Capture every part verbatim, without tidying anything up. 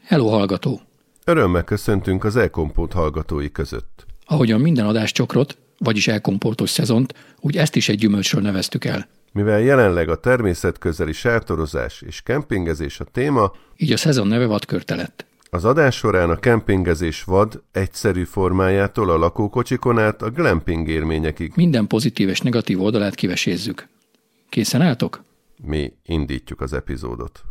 Hello hallgató! Örömmel köszöntünk az E-Kompót hallgatói között. Ahogyan minden adáscsokrot, vagyis elkompótos szezont, úgy ezt is egy gyümölcsről neveztük el. Mivel jelenleg a természetközeli sátorozás és kempingezés a téma, így a szezon neve vadkörte lett. Az adás során a kempingezés vad egyszerű formájától a lakókocsikon át a glamping élményekig minden pozitív és negatív oldalát kivesézzük. Készen álltok? Mi indítjuk az epizódot.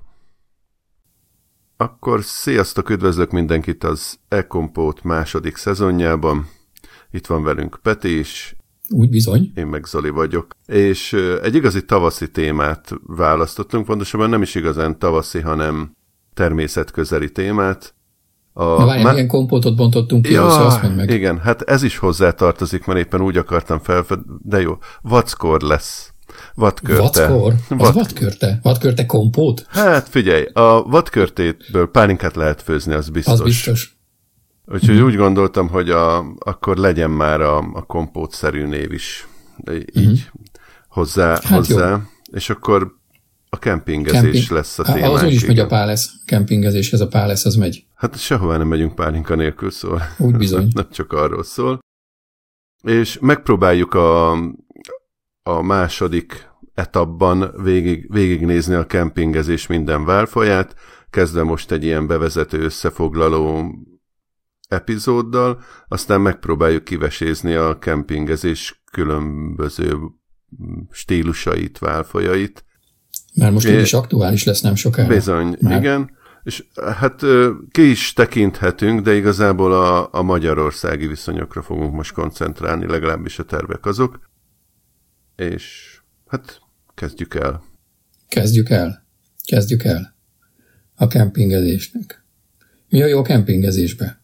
Akkor sziasztok, üdvözlök mindenkit az E-Kompót második szezonjában. Itt van velünk Peti is. Úgy bizony. Én meg Zoli vagyok. És egy igazi tavaszi témát választottunk, pontosabban nem is igazán tavaszi, hanem természetközeli témát. A Na várjál, má... milyen kompótot bontottunk ki, ja, azt mondd meg. Igen, hát ez is hozzátartozik, mert éppen úgy akartam felfed... De jó, vackor lesz. Vadkörte. Vackor? Az Vad... vadkörte? Vadkörte kompót? Hát figyelj, a vadkörtétből pálinkát lehet főzni, az biztos. Az biztos. Úgyhogy uh-huh. úgy gondoltam, hogy a, akkor legyen már a, a kompótszerű név is így uh-huh. hozzá, hát hozzá. Jó. És akkor a kempingezés Camping. lesz a témánk. Az úgyis megy a pálesz, kempingezéshez a pálesz, az megy. Hát sehová nem megyünk pálinka nélkül, szól. Úgy bizony. Nem csak arról szól. És megpróbáljuk a, a második etapban végig, végignézni a kempingezés minden válfaját, kezdve most egy ilyen bevezető összefoglaló epizóddal, aztán megpróbáljuk kivesézni a kempingezés különböző stílusait, válfajait. Már most úgyis aktuális lesz nem sokára. Bizony, már. Igen. És hát ki is tekinthetünk, de igazából a, a magyarországi viszonyokra fogunk most koncentrálni, legalábbis a tervek azok. És hát kezdjük el. Kezdjük el. Kezdjük el. A kempingezésnek. Mi a jó kempingezésbe?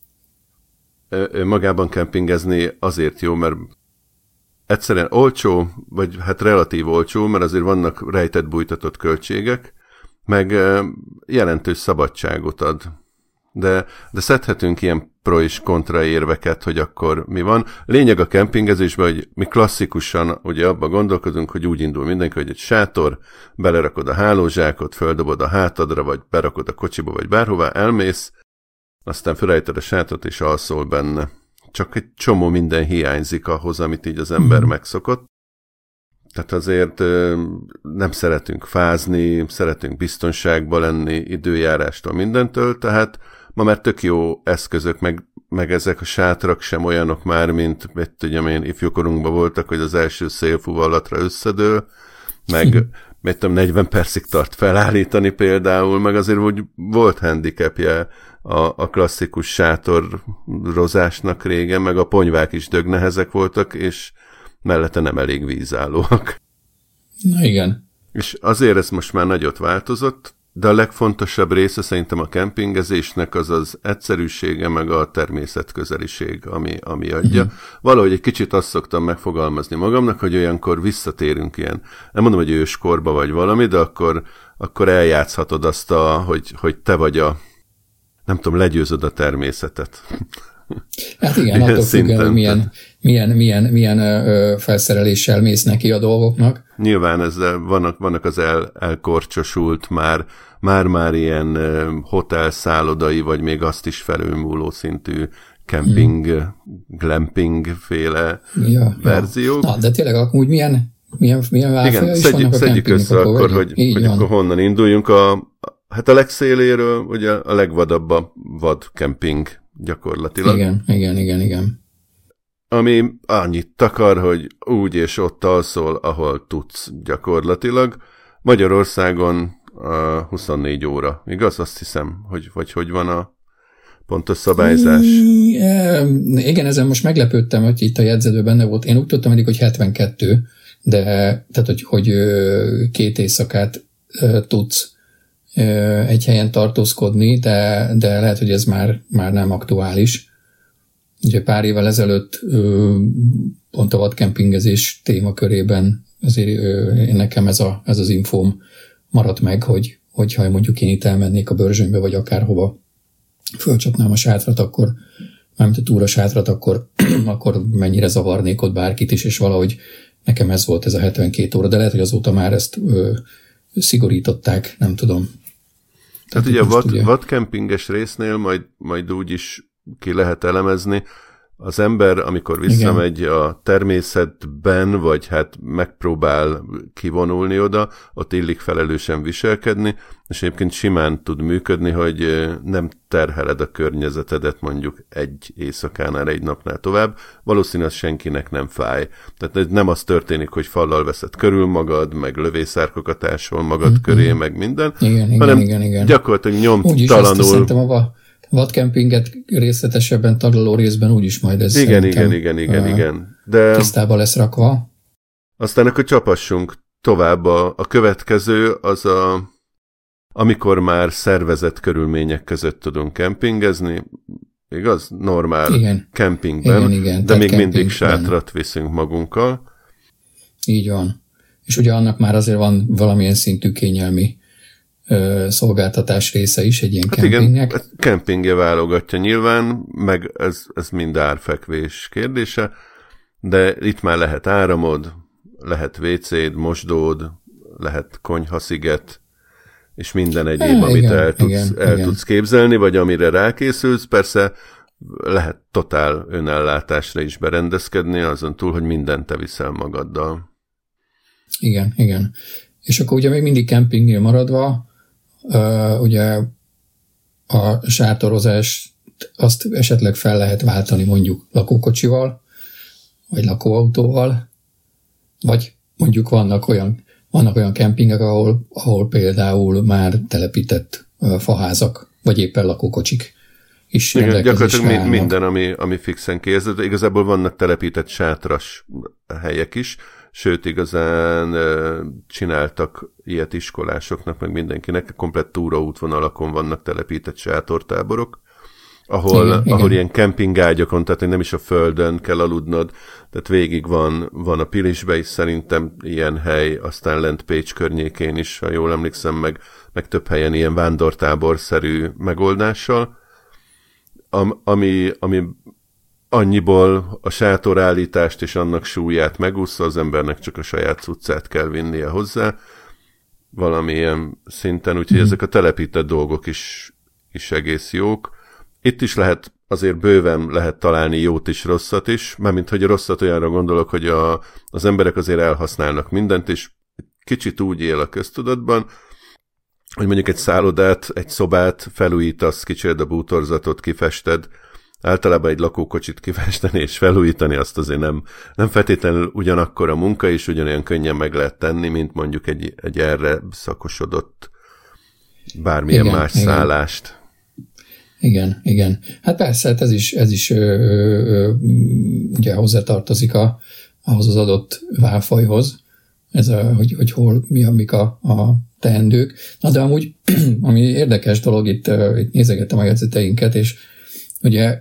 Magában kempingezni azért jó, mert egyszerűen olcsó, vagy hát relatív olcsó, mert azért vannak rejtett bújtatott költségek, meg jelentős szabadságot ad. De, de szedhetünk ilyen pro és kontra érveket, hogy akkor mi van. Lényeg a kempingezésben, hogy mi klasszikusan ugye abban gondolkodunk, hogy úgy indul mindenki, hogy egy sátor, belerakod a hálózsákot, földobod a hátadra, vagy berakod a kocsiba, vagy bárhová, elmész, aztán felejted a sátrat, és alszol benne. Csak egy csomó minden hiányzik ahhoz, amit így az ember mm. megszokott. Tehát azért nem szeretünk fázni, szeretünk biztonságban lenni, időjárástól, mindentől, tehát ma már tök jó eszközök, meg, meg ezek a sátrak sem olyanok már, mint, mit tudjam én, ifjúkorunkban voltak, hogy az első szélfúvallatra összedől, meg mm. mit tudom, negyven percig tart felállítani például, meg azért úgy volt handicapje a, a klasszikus sátorozásnak régen, meg a ponyvák is dögnehezek voltak, és mellette nem elég vízállóak. Na igen. És azért ez most már nagyot változott, de a legfontosabb része szerintem a kempingezésnek az az egyszerűsége, meg a természetközeliség, ami, ami adja. Uh-huh. Valahogy egy kicsit azt szoktam megfogalmazni magamnak, hogy olyankor visszatérünk ilyen, nem mondom, hogy őskorba vagy valami, de akkor, akkor eljátszhatod azt, a, hogy, hogy te vagy a, nem tudom, legyőzöd a természetet. Hát igen, attól függően, hogy milyen, milyen, milyen, milyen ö, felszereléssel mész neki a dolgoknak. Nyilván ezzel vannak, vannak az el, elkorcsosult, már, már-már ilyen ö, hotelszállodai, vagy még azt is felülmúló szintű camping, hmm. glamping féle ja, verziók. Ja. Na, de tényleg akkor milyen, milyen, milyen válfaja is vannak a szedjük össze akkor, akkor hogy, hogy akkor honnan induljunk. A, hát a legszéléről ugye a legvadabb a vad camping gyakorlatilag. Igen, igen, igen, igen. Ami annyit takar, hogy úgy és ott alszol, ahol tudsz gyakorlatilag. Magyarországon uh, huszonnégy óra, igaz? Azt hiszem, hogy vagy hogy van a pontos szabályzás. Igen, ezen most meglepődtem, hogy itt a jegyzetben benne volt. Én úgy tudtam eddig, hogy hetvenkettő, de tehát, hogy, hogy két éjszakát tudsz egy helyen tartózkodni, de, de lehet, hogy ez már, már nem aktuális. Ugye pár évvel ezelőtt pont a vadkempingezés témakörében azért nekem ez, a, ez az infóm maradt meg, hogy hogyha mondjuk én itt elmennék a Börzsönybe, vagy akárhova fölcsapnám a sátrat, akkor mármint a túra sátrat, akkor, akkor mennyire zavarnék ott bárkit is, és valahogy nekem ez volt ez a hetvenkét óra, de lehet, hogy azóta már ezt ö, szigorították, nem tudom. Tehát ugye a vad, ugye... vadkempinges résznél majd, majd úgy is ki lehet elemezni, az ember, amikor visszamegy igen. a természetben, vagy hát megpróbál kivonulni oda, ott illik felelősen viselkedni, és egyébként simán tud működni, hogy nem terheled a környezetedet mondjuk egy éjszakánál, egy napnál tovább, valószínűleg senkinek nem fáj. Tehát nem az történik, hogy fallal veszed körül magad, meg lövészárkokat ásol magad mm-hmm. köré, meg minden, igen, hanem igen, igen, igen. gyakorlatilag nyomtalanul... vadkempinget részletesebben taglaló részben úgyis majd ez igen, igen, igen, igen, uh, igen. De tisztába lesz rakva. Aztán akkor csapassunk tovább. A, a következő az a, amikor már szervezett körülmények között tudunk kempingezni, igaz? Normál igen. kempingben, igen, igen. de még mindig sátrat viszünk magunkkal. Így van. És ugye annak már azért van valamilyen szintű kényelmi szolgáltatás része is egy ilyen hát kempingnek. Igen, kempingje válogatja nyilván, meg ez, ez mind árfekvés kérdése, de itt már lehet áramod, lehet vécéd, mosdód, lehet konyhasziget, és minden egyéb, e, amit igen, el, tudsz, igen, el igen. tudsz képzelni, vagy amire rákészülsz. Persze lehet totál önellátásra is berendezkedni, azon túl, hogy mindent te viszel magaddal. Igen, igen. És akkor ugye még mindig kempingnél maradva, Uh, ugye a sátorozást azt esetleg fel lehet váltani mondjuk lakókocsival, vagy lakóautóval, vagy mondjuk vannak olyan, vannak olyan kempingek, ahol, ahol például már telepített uh, faházak, vagy éppen lakókocsik is igen, gyakorlatilag mi, minden, ami, ami fixen készült. Igazából vannak telepített sátras helyek is, sőt, igazán csináltak ilyet iskolásoknak, meg mindenkinek, komplett túraútvonalakon vannak telepített sátortáborok, ahol, igen, ahol igen. ilyen kempingágyakon, tehát nem is a földön kell aludnod, tehát végig van, van a Pilisbe is szerintem ilyen hely, aztán lent Pécs környékén is, ha jól emlékszem, meg, meg több helyen ilyen vándortáborszerű megoldással, Am, ami, ami annyiból a sátorállítást és annak súlyát megúszza, az embernek csak a saját cuccát kell vinnie hozzá valamilyen szinten, úgyhogy mm. ezek a telepített dolgok is, is egész jók. Itt is lehet, azért bőven lehet találni jót is, rosszat is, mármint hogy rosszat olyanra gondolok, hogy a, az emberek azért elhasználnak mindent, és kicsit úgy él a köztudatban, hogy mondjuk egy szállodát, egy szobát felújítasz, kicsired a bútorzatot, kifested, általában egy lakókocsit kifesteni és felújítani, azt azért nem, nem feltétlenül ugyanakkor a munka is ugyanolyan könnyen meg lehet tenni, mint mondjuk egy, egy erre szakosodott bármilyen igen, más igen. szállást. Igen, igen. Hát persze, hát ez is, ez is ö, ö, ugye hozzátartozik a, ahhoz az adott válfajhoz, ez a, hogy, hogy hol, mi a, mik a, a teendők. Na de amúgy, ami érdekes dolog, itt, itt nézegettem a jegyzeteinket, és ugye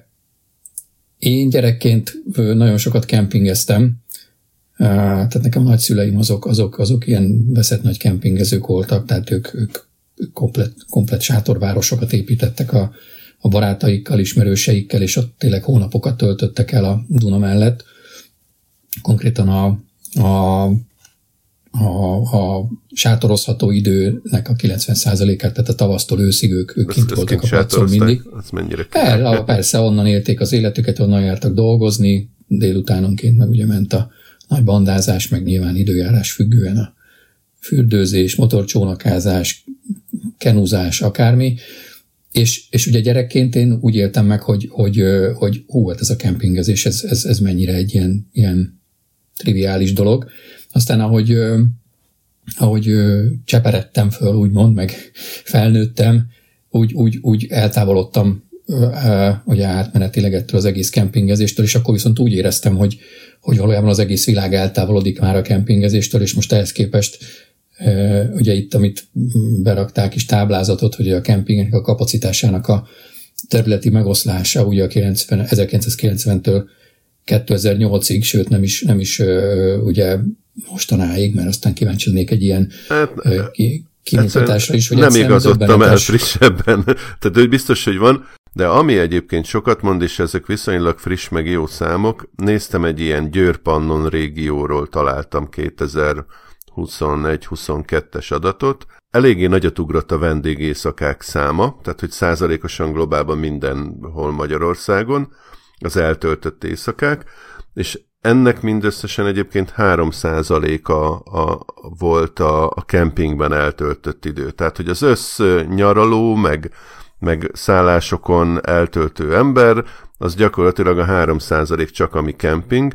én gyerekként nagyon sokat kempingeztem, tehát nekem nagyszüleim azok, azok, azok ilyen veszett nagy kempingezők voltak, tehát ők, ők komplet, komplet sátorvárosokat építettek a, a barátaikkal, ismerőseikkel, és ott tényleg hónapokat töltöttek el a Duna mellett. Konkrétan a, a A, a sátorozható időnek a kilencven százalékát, tehát a tavasztól őszig ők, ők kint voltak a placon mindig. Az mennyire El, persze, onnan élték az életüket, onnan jártak dolgozni, délutánonként meg ugye ment a nagy bandázás, meg nyilván időjárás függően a fürdőzés, motorcsónakázás, kenuzás, akármi. És, és ugye gyerekként én úgy éltem meg, hogy, hogy, hogy hú, hát ez a kempingezés, ez, ez, ez mennyire egy ilyen, ilyen triviális dolog. Aztán ahogy, ahogy cseperedtem föl, úgymond, meg felnőttem, úgy, úgy, úgy eltávolodtam ugye átmenetileg ettől az egész kempingezéstől, és akkor viszont úgy éreztem, hogy, hogy valójában az egész világ eltávolodik már a kempingezéstől, és most ehhez képest ugye itt, amit berakták is táblázatot, hogy a kempingnek a kapacitásának a területi megoszlása ugye a ezerkilencszázkilencventől kétezer-nyolcig, sőt nem is, nem is ugye mostanáig, mert aztán kíváncsi lennék egy ilyen hát, kimutatásra is, hogy nem igazodtam el frissebben. Tehát hogy biztos, hogy van, de ami egyébként sokat mond, és ezek viszonylag friss meg jó számok, néztem egy ilyen Győr-Pannon régióról, találtam kétezer-huszonegy-huszonkettes adatot. eléggé nagyot ugrott a vendégészakák száma, tehát hogy százalékosan globálban mindenhol Magyarországon az eltöltött éjszakák, és ennek mindösszesen egyébként három százaléka a, volt a, a kempingben eltöltött idő. Tehát, hogy az össz nyaraló, meg, meg szállásokon eltöltő ember, az gyakorlatilag a három százalék csak, ami kemping.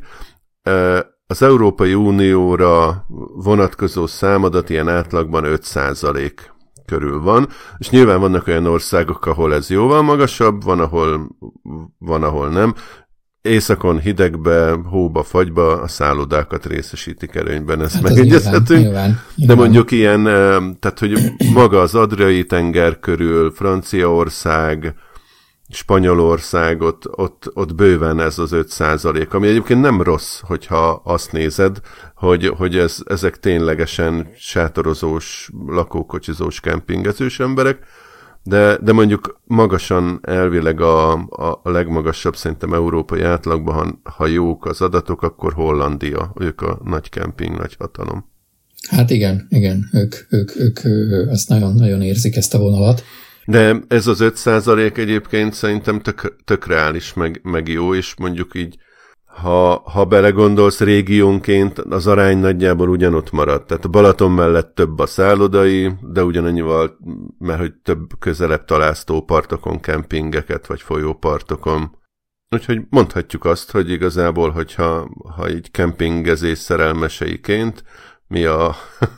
Az Európai Unióra vonatkozó számadat ilyen átlagban öt százalék körül van, és nyilván vannak olyan országok, ahol ez jóval magasabb, van, ahol, van, ahol nem. Északon, hidegbe, hóba, fagyba a szállodákat részesítik előnyben, ezt hát megegyezhetünk. Nyilván, nyilván, nyilván. De mondjuk ilyen, tehát hogy maga az Adriai tenger körül, Franciaország, Spanyolország, ott, ott, ott bőven ez az öt százalék, ami egyébként nem rossz, hogyha azt nézed, hogy, hogy ez, ezek ténylegesen sátorozós, lakókocsizós, kempingezős emberek, de, de mondjuk magasan elvileg a, a, a legmagasabb szerintem európai átlagban, ha, ha jók az adatok, akkor Hollandia, ők a nagy kemping, nagy hatalom. Hát igen, igen, ők, ők, ők, ők azt nagyon-nagyon érzik ezt a vonalat. De ez az öt százalék egyébként szerintem tök, tök reális, meg, meg jó, és mondjuk így, ha, ha belegondolsz régiónként, az arány nagyjából ugyanott maradt. Tehát a Balaton mellett több a szállodai, de ugyanannyival, mert hogy több közelebb találsz tópartokon kempingeket, vagy folyópartokon. Úgyhogy mondhatjuk azt, hogy igazából, hogyha ha így kempingezés szerelmeseiként, mi a,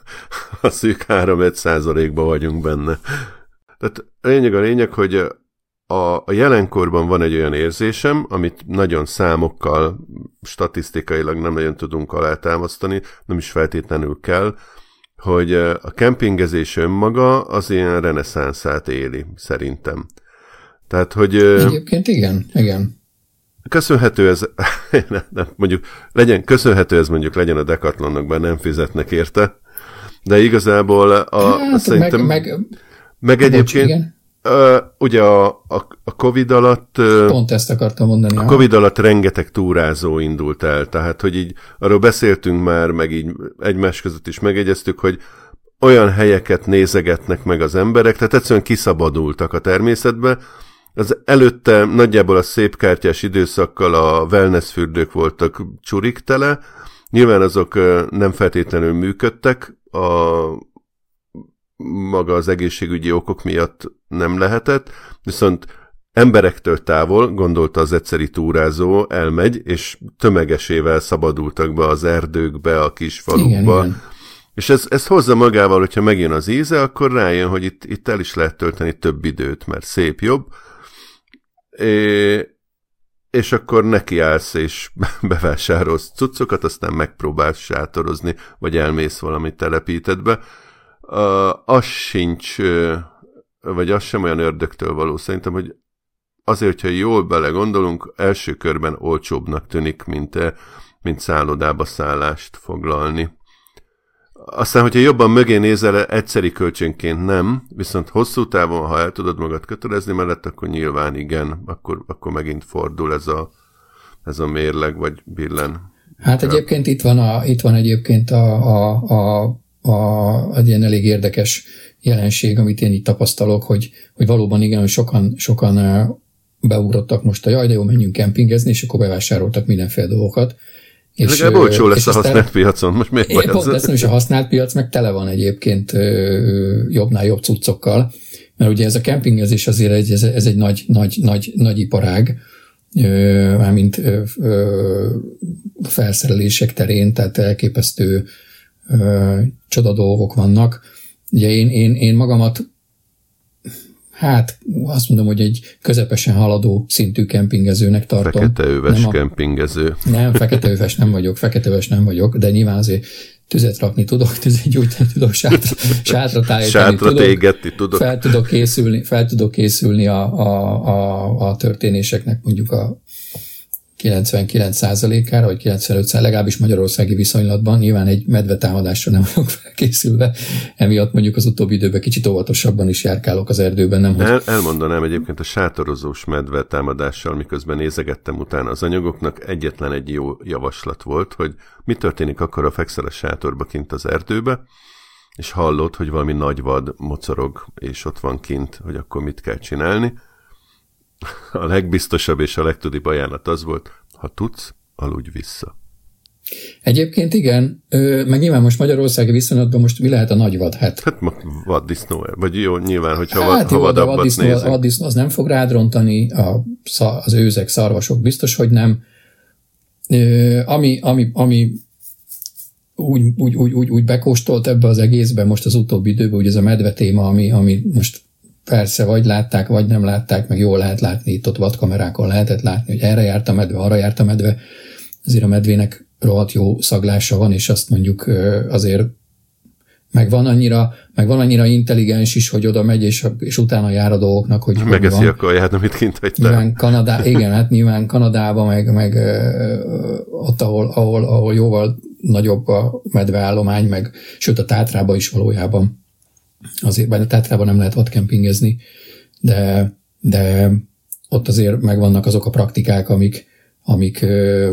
a szűk három-öt százalékban vagyunk benne. Tehát a lényeg a lényeg, hogy a, a jelenkorban van egy olyan érzésem, amit nagyon számokkal, statisztikailag nem nagyon tudunk alátámasztani, nem is feltétlenül kell, hogy a kempingezés önmaga az ilyen reneszánszát éli, szerintem. Tehát, hogy... Egyébként igen, igen. Köszönhető ez, mondjuk, legyen, köszönhető ez mondjuk legyen a Decathlonnak, bár nem fizetnek érte, de igazából a, hát, szerintem... Meg, meg, meg egyébként... Bocs, Uh, ugye a, a, a Covid alatt... Uh, Pont ezt akartam mondani. A Covid alatt rengeteg túrázó indult el, tehát hogy így arról beszéltünk már, meg így egymás között is megegyeztük, hogy olyan helyeket nézegetnek meg az emberek, tehát egyszerűen kiszabadultak a természetbe. Az előtte nagyjából a szép kártyás időszakkal a wellness fürdők voltak csuriktele, nyilván azok nem feltétlenül működtek, a maga az egészségügyi okok miatt nem lehetett, viszont emberektől távol, gondolta az egyszeri túrázó, elmegy, és tömegesével szabadultak be az erdőkbe, a kis falukba. Igen, igen. És ez, ez hozza magával, hogyha megjön az íze, akkor rájön, hogy itt, itt el is lehet tölteni több időt, mert szép jobb, é, és akkor nekiállsz, és bevásárolsz cuccokat, aztán megpróbálsz sátorozni, vagy elmész valami telepítetbe. Uh, az sincs, uh, vagy az sem olyan ördögtől való. Szerintem, hogy azért, hogyha jól belegondolunk, első körben olcsóbbnak tűnik, mint, mint szállodába szállást foglalni. Aztán, hogyha jobban mögé nézel, egyszeri költségként nem, viszont hosszú távon, ha el tudod magad kötelezni mellett, akkor nyilván igen, akkor, akkor megint fordul ez a, ez a mérleg, vagy billen. Hát egyébként itt van, a, itt van egyébként a, a, a A, egy ilyen elég érdekes jelenség, amit én így tapasztalok, hogy, hogy valóban igen, hogy sokan, sokan beugrottak most a jaj, de jó, menjünk kempingezni, és akkor bevásároltak mindenféle dolgokat. És legalább olcsó lesz a használt piacon, most miért vagy pont ezt nem is a használt piac, meg tele van egyébként jobbnál jobb cuccokkal, mert ugye ez a kempingezés azért egy, ez, ez egy nagy, nagy, nagy, nagy iparág, mármint felszerelések terén, tehát elképesztő Ö, csoda dolgok vannak. Ugye én, én, én magamat hát azt mondom, hogy egy közepesen haladó szintű kempingezőnek tartom. Feketeöves nem a, kempingező. Nem, feketeöves nem vagyok, feketeöves nem vagyok, de nyilván azért tüzet rakni tudok, tüzet gyújtani tudok, sátra, sátra tájítani tudok, égetni tudok. Fel tudok készülni, fel tudok készülni a, a, a, a történéseknek mondjuk a kilencvenkilenc százalékára, vagy kilencvenöt százalékára, legalábbis magyarországi viszonylatban. Nyilván egy medvetámadásra nem vagyok felkészülve, emiatt mondjuk az utóbbi időben kicsit óvatosabban is járkálok az erdőben. Nem, hogy... El, elmondanám egyébként a sátorozós medvetámadással, miközben nézegettem utána az anyagoknak, egyetlen egy jó javaslat volt, hogy mi történik akkor, ha fekszel a sátorba kint az erdőbe, és hallod, hogy valami nagy vad mocorog, és ott van kint, hogy akkor mit kell csinálni. A legbiztosabb és a legtudibb ajánlat az volt, ha tudsz, aludj vissza. Egyébként igen, meg nyilván most magyarországi viszonylatban most mi lehet a nagyvad? Hát, hát vaddisznó, vagy jó, nyilván, hogyha hát ha jó, vadabbat vaddisznó, nézünk. vaddisznó az nem fog rád rontani, a, az őzek, szarvasok biztos, hogy nem. Ami, ami, ami úgy, úgy, úgy, úgy, úgy bekóstolt ebbe az egészben most az utóbbi időben, ugye ez a medve téma, ami, ami most persze vagy látták, vagy nem látták, meg jól lehet látni, itt ott vadkamerákon lehetett látni, hogy erre járt a medve, arra járt a medve, azért a medvének rohadt jó szaglása van, és azt mondjuk azért meg van annyira, meg van annyira intelligens is, hogy oda megy, és, és utána jár a dolgoknak, hogy megeszi a kaját, amit kint hagytál. Nyilván Kanadá, igen, hát nyilván Kanadában, meg, meg ott, ahol, ahol, ahol jóval nagyobb a medveállomány, meg sőt a Tátrában is valójában. Azért, bár a Tátrában nem lehet vadkempingezni, de, de ott azért megvannak azok a praktikák, amik, amik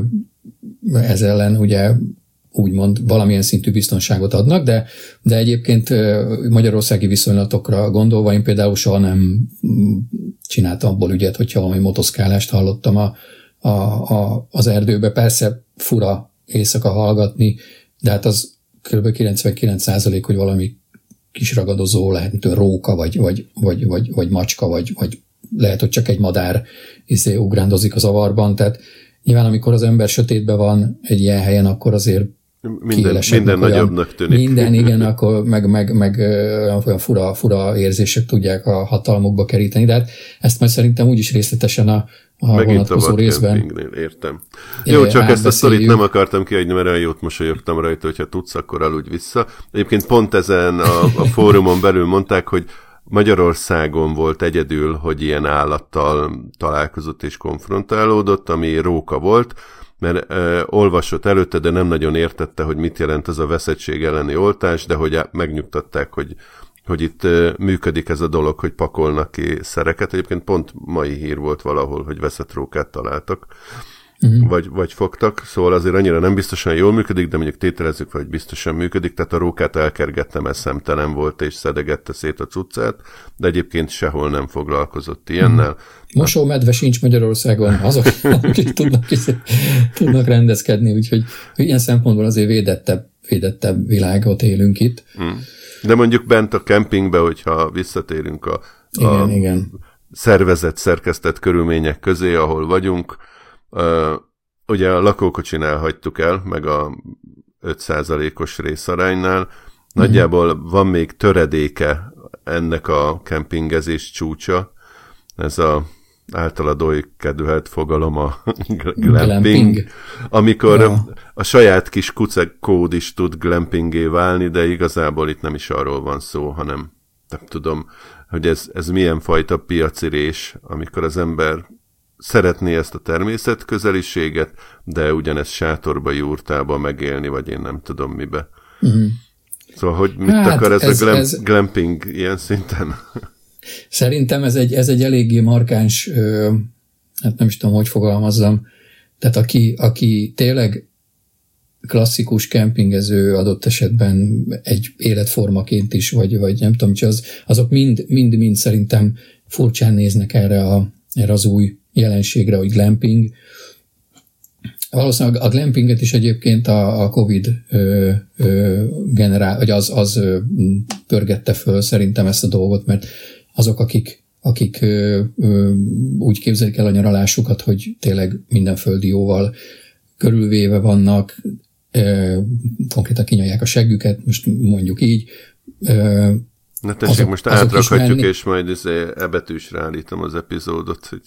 ez ellen ugye úgymond valamilyen szintű biztonságot adnak, de, de egyébként magyarországi viszonylatokra gondolva én például soha nem csináltam abból ügyet, hogyha valami motoszkálást hallottam a, a, a, az erdőbe. Persze fura éjszaka hallgatni, de hát az kb. kilencvenkilenc százalék, hogy valami kis ragadozó lehet, mint róka, vagy, vagy, vagy, vagy, vagy macska, vagy, vagy lehet, hogy csak egy madár izé, ugrándozik az avarban, tehát nyilván amikor az ember sötétben van egy ilyen helyen, akkor azért minden, minden nagyobbnak tűnik. Minden, igen, akkor meg, meg, meg olyan fura, fura érzések tudják a hatalmukba keríteni, de hát ezt majd szerintem úgyis részletesen a, a megint vonatkozó a részben. Értem. Jó, csak ezt a sztorit nem akartam kiadni, mert olyan jót mosolyogtam rajta, hogyha tudsz, akkor aludj vissza. Egyébként pont ezen a, a fórumon belül mondták, hogy Magyarországon volt egyedül, hogy ilyen állattal találkozott és konfrontálódott, ami róka volt, mert ö, olvasott előtte, de nem nagyon értette, hogy mit jelent ez a veszettség elleni oltás, de hogy megnyugtatták, hogy, hogy itt ö, működik ez a dolog, hogy pakolnak ki szereket. Egyébként pont mai hír volt valahol, hogy veszett rókát találtak, uh-huh. vagy, vagy fogtak, szóval azért annyira nem biztosan jól működik, de mondjuk tételezzük, hogy biztosan működik, tehát a rókát elkergettem, ez szemtelen volt, és szedegette szét a cuccát, de egyébként sehol nem foglalkozott ilyennel. Uh-huh. Mosómedve sincs Magyarországon, azok, akik tudnak, tudnak rendezkedni, úgyhogy ilyen szempontból azért védettebb, védettebb világot élünk itt. Hmm. De mondjuk bent a kempingbe, hogyha visszatérünk a, igen, a igen. szervezett, szerkesztett körülmények közé, ahol vagyunk, uh, ugye a lakókocsinál hagytuk el, meg a öt százalékos részaránynál, nagyjából hmm. van még töredéke ennek a kempingezés csúcsa, ez a általad oly kedvelt fogalom a glamping, glamping. amikor ja. a saját kis kucek kód is tud glampingé válni, de igazából itt nem is arról van szó, hanem nem tudom, hogy ez, ez milyen fajta piacirés, amikor az ember szeretné ezt a természetközeliséget, de ugyanezt sátorba, jurtába megélni, vagy én nem tudom mibe. Uh-huh. Szóval, hogy mit hát akar ez, ez a glam, ez... glamping ilyen szinten? Szerintem ez egy, ez egy eléggé markáns, ö, hát nem is tudom, hogy fogalmazzam, tehát aki, aki tényleg klasszikus kempingező adott esetben egy életformaként is, vagy, vagy nem tudom, hogy az, azok mind, mind, mind szerintem furcsán néznek erre, a, erre az új jelenségre, hogy glamping. Valószínűleg a glampinget is egyébként a, a Covid ö, ö, generál, vagy az, az ö, pörgette föl szerintem ezt a dolgot, mert azok, akik, akik ö, ö, úgy képzelik el a nyaralásukat, hogy tényleg minden földi jóval körülvéve vannak, ö, konkrétan kinyalják a seggüket, most mondjuk így. Ö, Na tessék, azok, most átrakhatjuk, és majd ebetűsre állítom az epizódot. Hogy...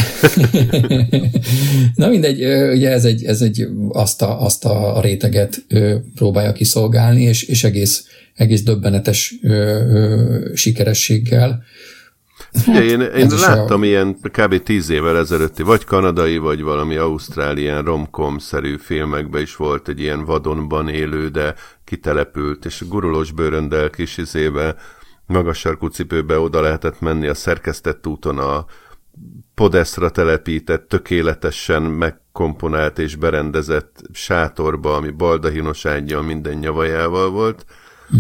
Na mindegy, ugye ez egy, ez egy azt, a, azt a réteget próbálja kiszolgálni, és, és egész, egész döbbenetes ö, ö, sikerességgel. Hát, én én láttam a... ilyen kb. tíz évvel ezelőtti, vagy kanadai, vagy valami ausztrálián rom-com-szerű filmekben is volt egy ilyen vadonban élő, de kitelepült, és gurulós bőröndel kis izébe, magas sarkú cipőbe oda lehetett menni a szerkesztett úton a podesztra telepített, tökéletesen megkomponált és berendezett sátorba, ami baldahinos ággyal minden nyavajával volt. Mm.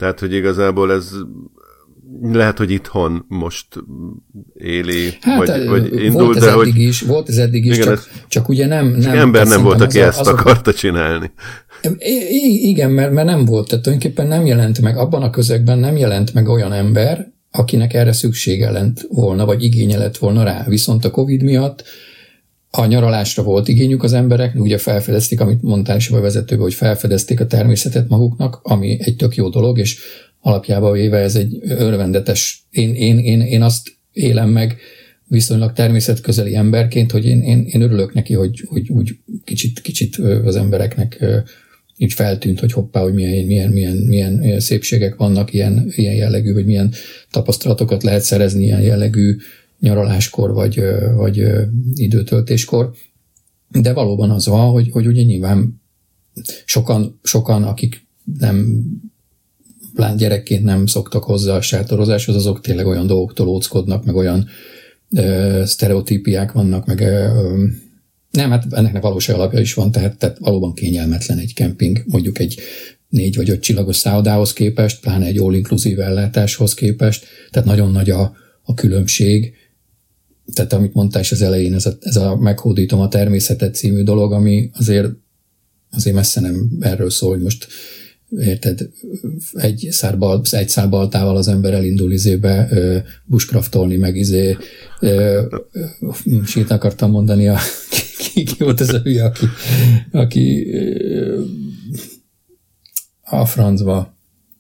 Tehát, hogy igazából ez lehet, hogy itthon most éli, hát, vagy, vagy indul, volt ez de eddig hogy... is, volt ez eddig is, igen, csak, ez, csak ugye nem... nem ember nem volt, aki az ezt azok, akarta csinálni. I- igen, mert, mert nem volt, tehát tulajdonképpen nem jelent meg, abban a közegben nem jelent meg olyan ember, akinek erre szüksége lett volna, vagy igénye lett volna rá. Viszont a Covid miatt a nyaralásra volt igényük az emberek, ugye felfedezték, amit mondtál is a vezetőben, hogy felfedezték a természetet maguknak, ami egy tök jó dolog, és alapjában véve ez egy örvendetes, én, én, én, én azt élem meg viszonylag természetközeli emberként, hogy én, én, én örülök neki, hogy, hogy úgy kicsit, kicsit az embereknek így feltűnt, hogy hoppá, hogy milyen, milyen, milyen, milyen szépségek vannak, ilyen, ilyen jellegű, vagy milyen tapasztalatokat lehet szerezni ilyen jellegű nyaraláskor, vagy, vagy időtöltéskor. De valóban az van, hogy, hogy ugye nyilván sokan, sokan, akik nem plán gyerekként nem szoktak hozzá a sátorozáshoz, azok tényleg olyan dolgoktól óckodnak, meg olyan ö, sztereotípiák vannak, meg ö, nem, hát ennek valós alapja is van, tehát, tehát valóban kényelmetlen egy kemping, mondjuk egy négy vagy öt csillagos szállodához képest, pláne egy all-inclusive ellátáshoz képest, tehát nagyon nagy a, a különbség. Tehát amit mondtál is az elején, ez a, ez a meghódítom a természetet című dolog, ami azért, azért messze nem erről szól, hogy most érted, egy szál, bal, egy szál baltával az ember elindul izébe ö, bushcraftolni, meg izé sít akartam mondani, a, ki, ki volt ez a hülye, aki, aki ö, a francba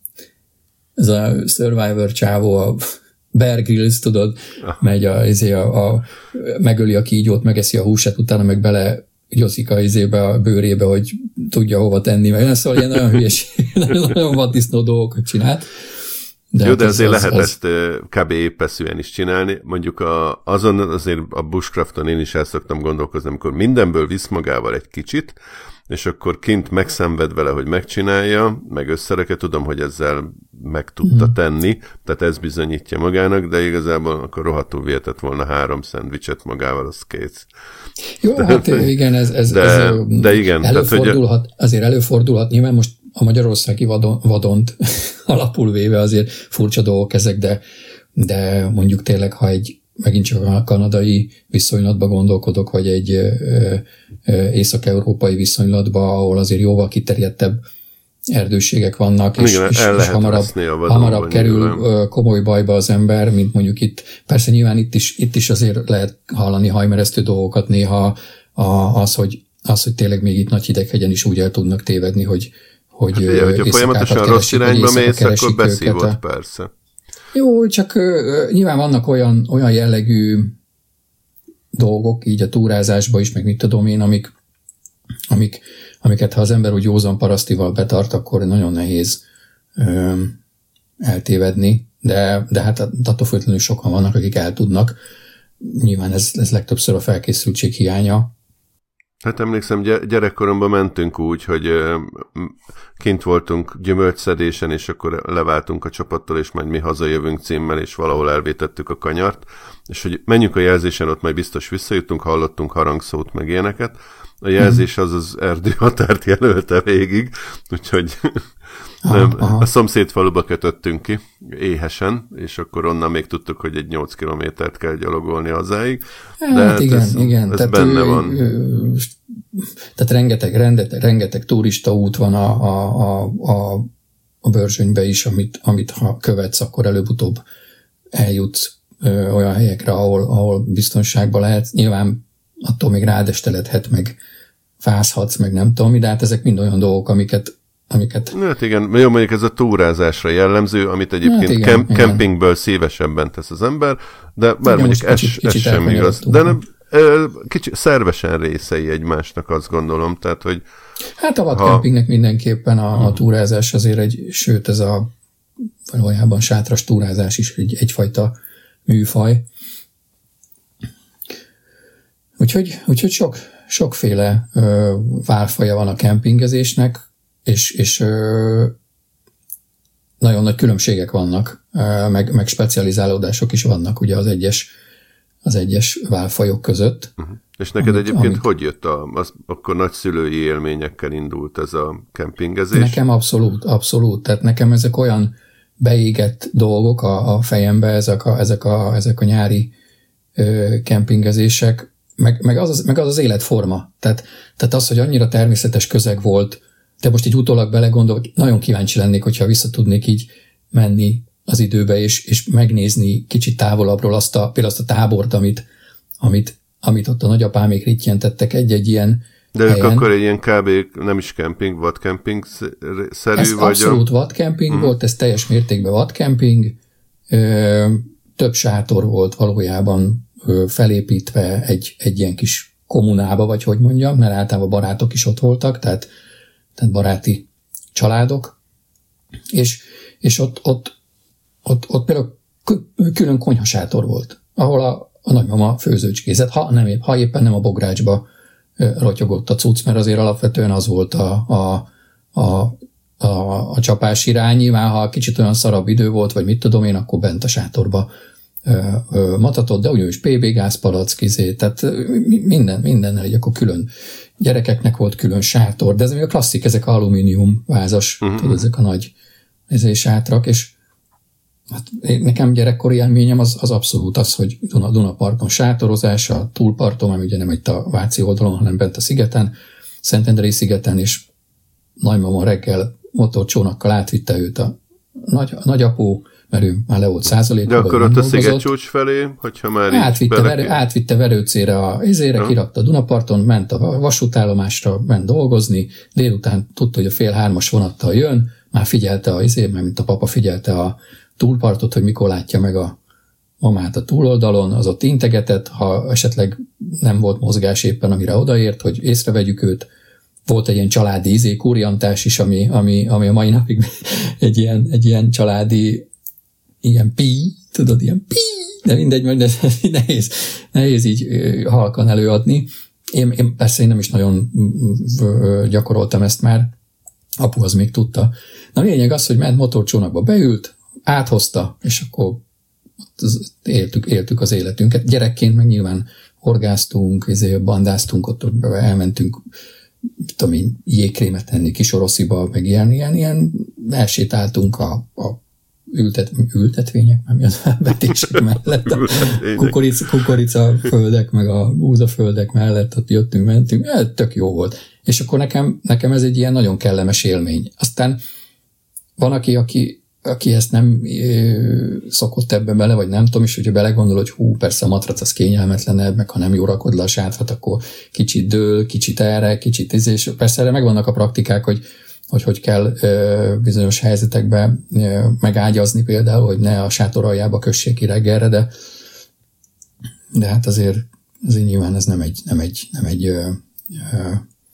ez a Survivor csávó, a Bear Grylls, tudod, megy a, izé a, a megöli a kígyót, megeszi a húsát, utána meg bele gyoszik a izébe, a bőrébe, hogy tudja hova tenni, meg szóval ilyen nagyon hülyes, nagyon vaddisznó dolgokat csinált. De jó, de azért az, lehet az... ezt kb. Épeszűen is csinálni. Mondjuk a, azon azért a bushcrafton én is el szoktam gondolkozni, amikor mindenből visz magával egy kicsit, és akkor kint megszenved vele, hogy megcsinálja, meg összereket, tudom, hogy ezzel meg tudta hmm. tenni, tehát ez bizonyítja magának, de igazából akkor rohadtul vihetett volna három szendvicset magával, az kész. Jó, de, hát igen, ez, ez, de, ez de igen, előfordulhat, tehát, hogy... azért előfordulhat, nyilván most a magyarországi vadon, vadont alapul véve azért furcsa dolgok ezek, de, de mondjuk tényleg, ha egy megint csak a kanadai viszonylatba gondolkodok, vagy egy ö, ö, észak-európai viszonylatba, ahol azért jóval kiterjedtebb erdőségek vannak, és, igen, és, és hamarabb, hamarabb kerül nyilván. Komoly bajba az ember, mint mondjuk itt. Persze nyilván itt is, itt is azért lehet hallani hajmeresztő dolgokat néha, a, az, hogy, az, hogy tényleg még itt Nagyhideghegyen is úgy el tudnak tévedni, hogy hogy hát, ugye, hogyha folyamatosan rossz irányba mész, akkor beszívott, persze. Jó, csak uh, nyilván vannak olyan, olyan jellegű dolgok, így a túrázásban is, meg mit tudom én, amik, amik, amiket ha az ember úgy józan parasztival betart, akkor nagyon nehéz uh, eltévedni, de, de hát attól függetlenül sokan vannak, akik el tudnak. Nyilván ez, ez legtöbbször a felkészültség hiánya. Hát emlékszem, gyerekkoromban mentünk úgy, hogy kint voltunk gyümölcsszedésen, és akkor leváltunk a csapattól, és majd mi hazajövünk címmel, és valahol elvétettük a kanyart, és hogy menjünk a jelzésen, ott majd biztos visszajutunk, hallottunk harangszót, meg ilyeneket. A jelzés az az erdőhatárt jelölte végig, úgyhogy nem, a szomszéd faluba kötöttünk ki éhesen, és akkor onnan még tudtuk, hogy egy nyolc kilométert kell gyalogolni hazáig. Hát, hát igen, ez, igen. Ez tehát, benne van. Tehát rengeteg, rengeteg, rengeteg turista út van a, a, a, a Börzsönybe is, amit, amit ha követsz, akkor előbb-utóbb eljutsz ö, olyan helyekre, ahol, ahol biztonságban lehet. Nyilván attól még rádesteledhet, meg fázhatsz, meg nem tudom, de hát ezek mind olyan dolgok, amiket amiket... Hát igen, jó, mondjuk ez a túrázásra jellemző, amit egyébként hát igen, kemp- igen. kempingből szívesebben tesz az ember, de bár igen, mondjuk ez, kicsit, ez kicsit sem igaz. De nem, kicsit szervesen részei egymásnak, azt gondolom, tehát, hogy... Hát a vadkempingnek ha... mindenképpen a, a túrázás azért egy, sőt ez a valójában sátras túrázás is egy, egyfajta műfaj. Úgyhogy, úgyhogy sok, sokféle ö, válfaja van a kempingezésnek, és, és ö, nagyon nagy különbségek vannak, ö, meg, meg specializálódások is vannak ugye az egyes, az egyes válfajok között. Uh-huh. És neked amit, egyébként amit... hogy jött a, az, akkor nagyszülői élményekkel indult ez a kempingezés? Nekem abszolút, abszolút. Tehát nekem ezek olyan beégett dolgok a, a fejembe, ezek a, ezek a, ezek a nyári ö, kempingezések, meg, meg, az, meg az az életforma. Tehát, tehát az, hogy annyira természetes közeg volt, de most így utólag belegondolok, nagyon kíváncsi lennék, hogyha vissza tudnék így menni az időbe, és, és megnézni kicsit távolabbról azt a, például azt a tábort, amit, amit, amit ott a nagyapámék rittyentettek egy-egy ilyen de helyen. Ők akkor egy ilyen kb. Nem is kemping, vadkemping szerű? Ez vagy abszolút a... vadkemping hmm. volt, ez teljes mértékben vadkemping, több sátor volt valójában felépítve egy, egy ilyen kis kommunába, vagy hogy mondjam, mert általában barátok is ott voltak, tehát, tehát baráti családok, és, és ott, ott, ott, ott például külön konyhasátor volt, ahol a, a nagymama főzőcskézett, ha, nem, ha éppen nem a bográcsba rotyogott a cucc, mert azért alapvetően az volt a, a, a, a, a csapás irány, nyilván ha kicsit olyan szarabb idő volt, vagy mit tudom én, akkor bent a sátorba ö, ö, matatott, de ugyanúgy pé bé gázpalack, izé, tehát minden, mindennel, így akkor külön gyerekeknek volt külön sátor, de ez még a klasszik, ezek alumínium vázas, uh-huh. tudod, ezek a nagy ezért sátrak, és hát nekem gyerekkori élményem az, az abszolút az, hogy Duna, Dunaparton sátorozás, a túlparton, ami ugye nem egy a Váci oldalon, hanem bent a szigeten, Szentendrei szigeten, és nagymama reggel motorcsónakkal átvitte őt a, nagy, a nagyapó, mert ő már le volt százalékban. De akkor ott a szigetcsúcs felé, hogyha már átvitte, verő, átvitte Verőcére a izére, ja. kirakta a Dunaparton, ment a vasútállomásra, ment dolgozni, délután tudta, hogy a fél hármas vonattal jön, már figyelte a izé, mert mint a papa figyelte a túlpartot, hogy mikor látja meg a mamát a túloldalon, az ott integetett, ha esetleg nem volt mozgás éppen, amire odaért, hogy észrevegyük őt. Volt egy ilyen családi izé, kuriantás is, ami, ami, ami a mai napig egy ilyen, egy ilyen családi ilyen pi, tudod, ilyen pi, de mindegy, de nehéz, nehéz így halkan előadni. Én, én persze én nem is nagyon gyakoroltam ezt már, apu az még tudta. Na a lényeg az, hogy ment motorcsónakba, beült, áthozta, és akkor éltük, éltük az életünket. Gyerekként meg nyilván horgáztunk, bandáztunk, ott elmentünk, tudom én, jégkrémet tenni Kisorosziba, meg ilyen, ilyen, ilyen elsétáltunk a, a ültet, ültetvények, nem mi az vetések mellett, a kukorica, kukorica földek, meg a búzaföldek mellett, ott jöttünk, mentünk, ez tök jó volt. És akkor nekem, nekem ez egy ilyen nagyon kellemes élmény. Aztán van, aki, aki aki ezt nem ö, szokott ebbe bele, vagy nem tudom is, hogyha belegondol, hogy hú, persze a matrac az kényelmetlenebb, meg ha nem jó rakod le a sátrat, akkor kicsit dől, kicsit erre, kicsit ez, és persze erre megvannak a praktikák, hogy hogy, hogy kell ö, bizonyos helyzetekben ö, megágyazni például, hogy ne a sátor aljába kössék ki reggelre, de, de hát azért, azért nyilván ez nem egy, nem egy, nem egy ö, ö,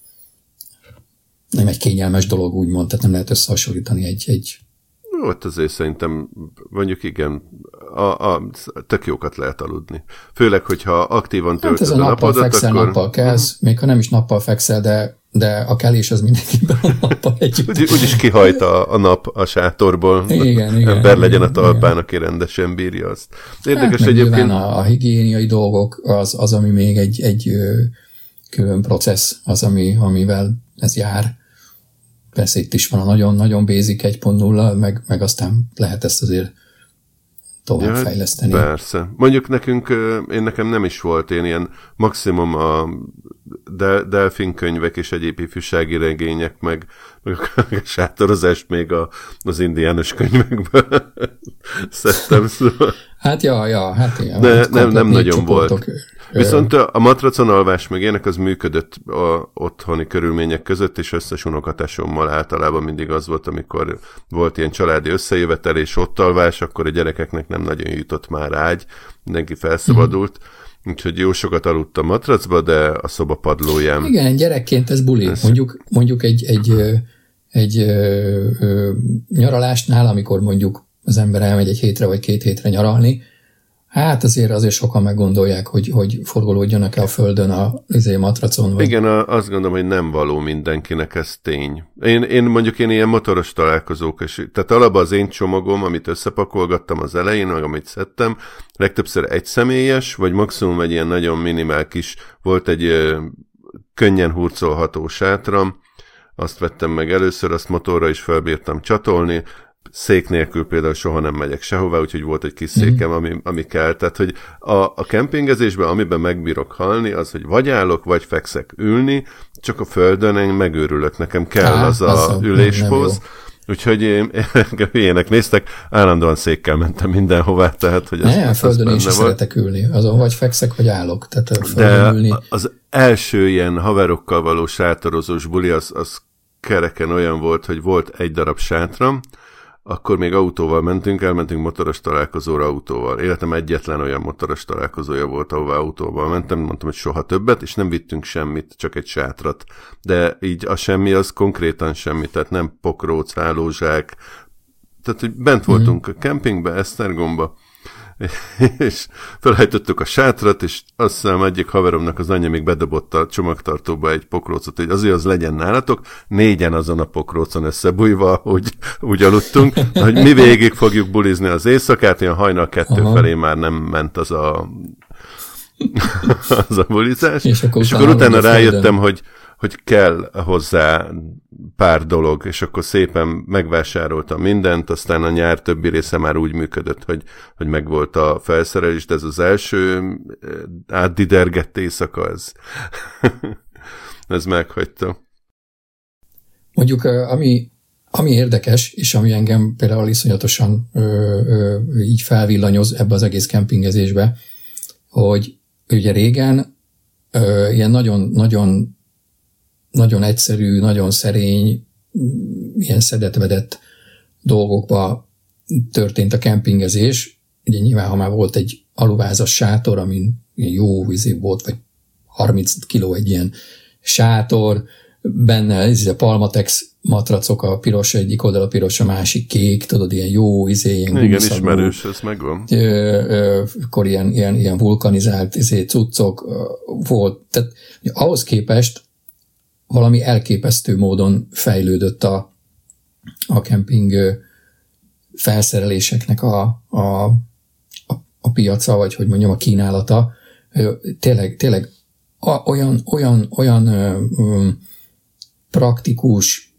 nem egy kényelmes dolog, úgymond, tehát nem lehet összehasonlítani egy, egy ott azért szerintem, mondjuk igen, a, a, tök jókat lehet aludni. Főleg, hogyha aktívan töltöd hát a, a napodat, fekszel, akkor... nappal kelsz, uh-huh. még ha nem is nappal fekszel, de, de a kelés az mindenkiben a nappal együtt. Úgy, úgyis kihajt a, a nap a sátorból. Igen, igen. Ember legyen a talpán, aki rendesen bírja azt. Érdekes hát, egyébként... a, a higiéniai dolgok az, az, ami még egy, egy ö, külön processz, az, ami, amivel ez jár. Persze itt is van a nagyon-nagyon basic egy pont nulla, meg, meg aztán lehet ezt azért tovább ja, fejleszteni. Persze. Mondjuk nekünk, én nekem nem is volt, én ilyen maximum a del- delfin könyvek és egyéb ifjúsági regények, meg, meg a sátorozást még a, az indiános könyvekből szedtem. Szóval. Hát ja, ja, hát igen. De hát nem, nem nagyon volt. Viszont a matracon alvás meg ilyenek az működött a otthoni körülmények között, és összes unokatársommal általában mindig az volt, amikor volt ilyen családi összejövetel, és ott alvás, akkor a gyerekeknek nem nagyon jutott már ágy, mindenki felszabadult, mm. úgyhogy jó sokat aludtam matracba, de a szoba padlóján. Igen, gyerekként ez buli. Ez... Mondjuk, mondjuk egy, egy, egy, egy ö, ö, nyaralásnál, amikor mondjuk az ember elmegy egy hétre vagy két hétre nyaralni, Hát azért azért sokan meggondolják, hogy, hogy forgolódjanak-e a földön a izé, matracon. Vagy... Igen, a, azt gondolom, hogy nem való mindenkinek, ez tény. Én, én mondjuk én ilyen motoros találkozók, és, tehát alapban az én csomagom, amit összepakolgattam az elején, meg amit szedtem, legtöbbször egy személyes, vagy maximum egy ilyen nagyon minimál kis, volt egy ö, könnyen hurcolható sátram, azt vettem meg először, azt motorra is felbírtam csatolni, szék nélkül például soha nem megyek sehová, úgyhogy volt egy kis székem, ami, ami kell. Tehát, hogy a, a kempingezésben, amiben megbírok halni, az, hogy vagy állok, vagy fekszek ülni, csak a földön én megőrülök, nekem kell Há, az a az üléspóz. Úgyhogy én, ilyenek néztek, állandóan székkel mentem mindenhová, tehát, hogy ez, ne, a földön is szeretek ülni, azon vagy fekszek, vagy állok. Tehát a földön ülni. Az első ilyen haverokkal való sátorozós buli, az, az kereken olyan volt, hogy volt egy darab sátram, akkor még autóval mentünk, elmentünk motoros találkozóra autóval. Életem egyetlen olyan motoros találkozója volt, ahová autóval mentem, mondtam, hogy soha többet, és nem vittünk semmit, csak egy sátrat. De így a semmi az konkrétan semmi, tehát nem pokróc, hálózsák. Tehát, hogy bent voltunk mm. a kempingbe, Esztergomba, és felhajtottuk a sátrat, és azt hiszem egyik haveromnak az anyja még bedobott a csomagtartóba egy pokrócot, hogy azért az legyen nálatok, négyen azon a pokrócon összebújva, úgy, úgy aludtunk, hogy mi végig fogjuk bulizni az éjszakát, olyan hajnal kettő Aha. felé már nem ment az a az a bulizás, és akkor, és akkor utána rájöttem, hogy, hogy kell hozzá pár dolog, és akkor szépen megvásároltam mindent, aztán a nyár többi része már úgy működött, hogy, hogy megvolt a felszerelés, de ez az első átdidergett éjszaka, ez, ez meghagyta. Mondjuk, ami, ami érdekes, és ami engem például iszonyatosan ö, ö, így felvillanyoz ebbe az egész kempingezésbe, hogy ugye régen ö, ilyen nagyon, nagyon, nagyon egyszerű, nagyon szerény, ilyen szedett-vedett dolgokba történt a kempingezés. Ugye nyilván, ha már volt egy aluvázas sátor, amin jó vízé volt, vagy harminc kiló egy ilyen sátor, benne ez a Palmatex matracok, a piros egyik oldal, a piros, a másik kék, tudod, ilyen jó, izé, ilyen igen, gumszagú, ismerős, ez megvan. Akkor ilyen, ilyen, ilyen vulkanizált izé, cuccok volt. Tehát ahhoz képest valami elképesztő módon fejlődött a, a kemping felszereléseknek a, a, a, a piaca, vagy hogy mondjam, a kínálata. Tényleg, tényleg olyan, olyan, olyan um, praktikus,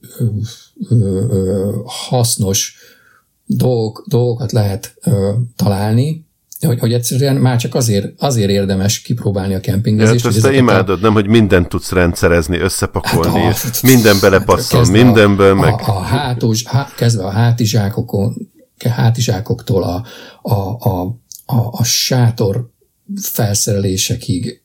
hasznos dolgok, dolgokat lehet találni, hogy, hogy egyszerűen már csak azért, azért érdemes kipróbálni a kempingezést. Ja, ezt te imádod, a... nem, hogy mindent tudsz rendszerezni, összepakolni, hát a, minden belepasszol, mindenből, a, meg... A, a hátuz, há, kezdve a hátizsákokon, hátizsákoktól a, a, a, a, a sátor felszerelésekig.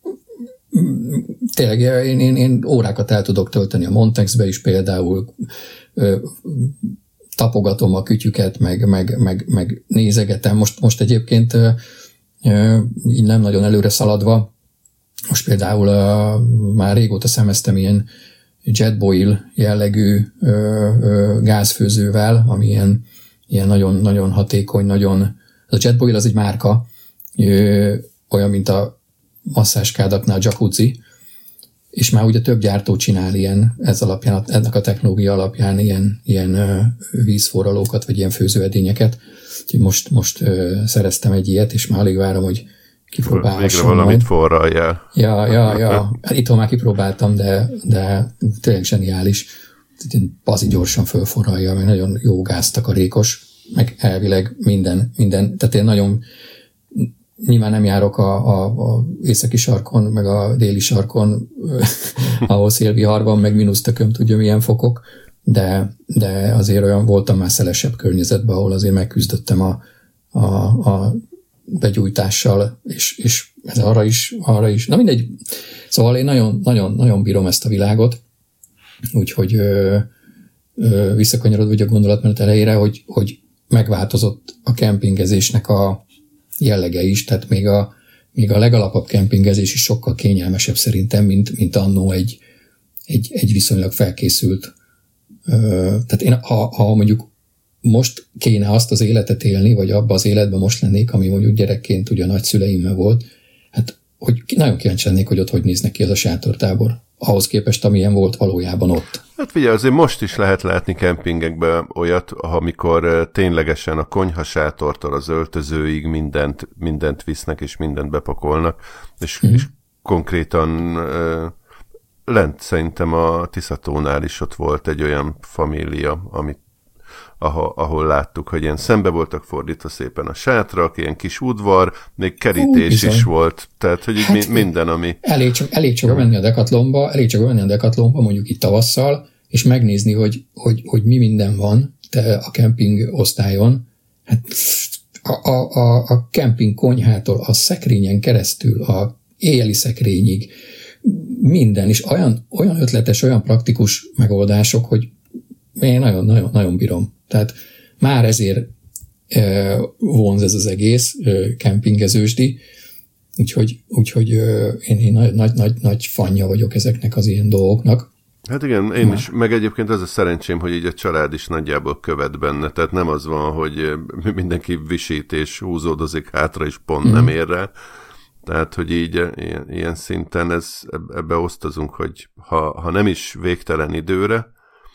Tényleg én, én, én órákat el tudok tölteni a Montexbe is például, ö, tapogatom a kütyüket, meg, meg, meg, meg nézegetem. Most, most egyébként ö, ö, így nem nagyon előre szaladva, most például ö, már régóta szemeztem ilyen Jetboil jellegű ö, ö, gázfőzővel, ami ilyen, ilyen nagyon, nagyon hatékony, nagyon... A Jetboil az egy márka, ö, olyan, mint a masszáskádaknál jacuzzi, és már ugye több gyártó csinál ilyen, ez alapján, ennek a technológia alapján ilyen, ilyen uh, vízforralókat, vagy ilyen főzőedényeket. Úgyhogy most, most uh, szereztem egy ilyet, és már alig várom, hogy kipróbálhassam. Végre valamit forraljál. Ja, ja, ja. Itthon már kipróbáltam, de, de tényleg zseniális. Bazi gyorsan fölforralja, meg nagyon jó gáztakarékos, meg elvileg minden, minden, tehát én nagyon nyilván nem járok a, a, a északi sarkon, meg a déli sarkon, ahol szélvihar van, meg mínusztököm tudja milyen fokok, de, de azért olyan voltam már szelesebb környezetben, ahol azért megküzdöttem a, a, a begyújtással, és, és ez arra is, arra is. Na mindegy. Szóval én nagyon, nagyon, nagyon bírom ezt a világot, úgyhogy ö, ö, visszakanyarodva a gondolatmenet elejére, hogy, hogy megváltozott a kempingezésnek a jellege is, tehát még a, még a legalapabb kempingezés is sokkal kényelmesebb szerintem, mint, mint annó egy, egy, egy viszonylag felkészült. Ö, tehát én, ha, ha mondjuk most kéne azt az életet élni, vagy abba az életben most lennék, ami mondjuk gyerekként ugye a nagyszüleimmel volt, hát hogy nagyon kíváncsi lennék, hogy ott hogy néznek ki az a sátortábor, ahhoz képest, amilyen volt valójában ott. Hát figyelj, azért most is lehet látni kempingekben olyat, amikor ténylegesen a konyhasátortól az öltözőig mindent, mindent visznek, és mindent bepakolnak, és, mm. és konkrétan uh, lent szerintem a Tiszatónál is ott volt egy olyan família, amit ahol, ahol láttuk, hogy ilyen szembe voltak fordítva szépen a sátrak, ilyen kis udvar, még kerítés Hú, is volt, tehát hogy hát, minden, ami... Elég csak, elég csak menni a Decathlonba, elég csak menni a Decathlonba, mondjuk itt tavasszal, és megnézni, hogy, hogy, hogy mi minden van te a kemping osztályon. Hát a, a, a, a kemping konyhától, a szekrényen keresztül, a éjjeli szekrényig, minden, és olyan, olyan ötletes, olyan praktikus megoldások, hogy én nagyon-nagyon nagyon bírom. Tehát már ezért e, vonz ez az egész e, kempingezősdi, úgyhogy, úgyhogy e, én, én nagy, nagy, nagy, nagy fanja vagyok ezeknek az ilyen dolgoknak. Hát igen, én már. is, meg egyébként az a szerencsém, hogy így a család is nagyjából követ benne, tehát nem az van, hogy mindenki visít és húzódozik hátra, és pont mm. nem ér rá. Tehát, hogy így ilyen, ilyen szinten ez, ebbe osztozunk, hogy ha, ha nem is végtelen időre,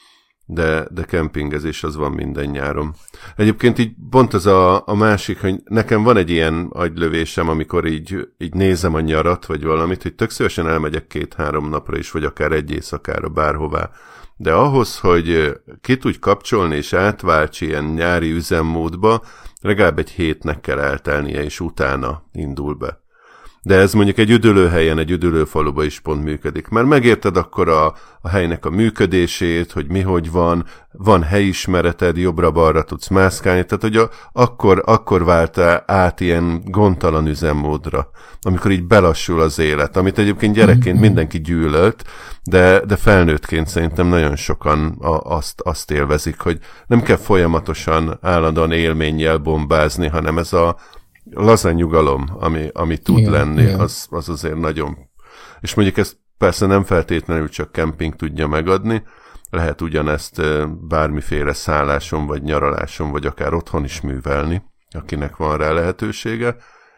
de, de kempingezés az van minden nyáron. Egyébként így pont az a, a másik, hogy nekem van egy ilyen agylövésem, amikor így, így nézem a nyarat, vagy valamit, hogy tök szívesen elmegyek két-három napra is, vagy akár egy éjszakára, bárhová. De ahhoz, hogy ki tudj kapcsolni és átválts ilyen nyári üzemmódba, legalább egy hétnek kell eltelnie, és utána indul be. De ez mondjuk egy üdülőhelyen, egy üdülőfaluban is pont működik. Mert megérted akkor a, a helynek a működését, hogy mi hogy van, van helyismereted, jobbra-balra tudsz mászkálni, tehát hogy a, akkor, akkor váltál át ilyen gondtalan üzemmódra, amikor így belassul az élet, amit egyébként gyerekként mindenki gyűlölt, de, de felnőttként szerintem nagyon sokan a, azt, azt élvezik, hogy nem kell folyamatosan állandóan élménnyel bombázni, hanem ez a laza nyugalom, ami, ami tud igen, lenni, igen. Az, az azért nagyon... És mondjuk ezt persze nem feltétlenül csak kemping tudja megadni, lehet ugyanezt bármiféle szálláson, vagy nyaraláson, vagy akár otthon is művelni, akinek van rá lehetősége,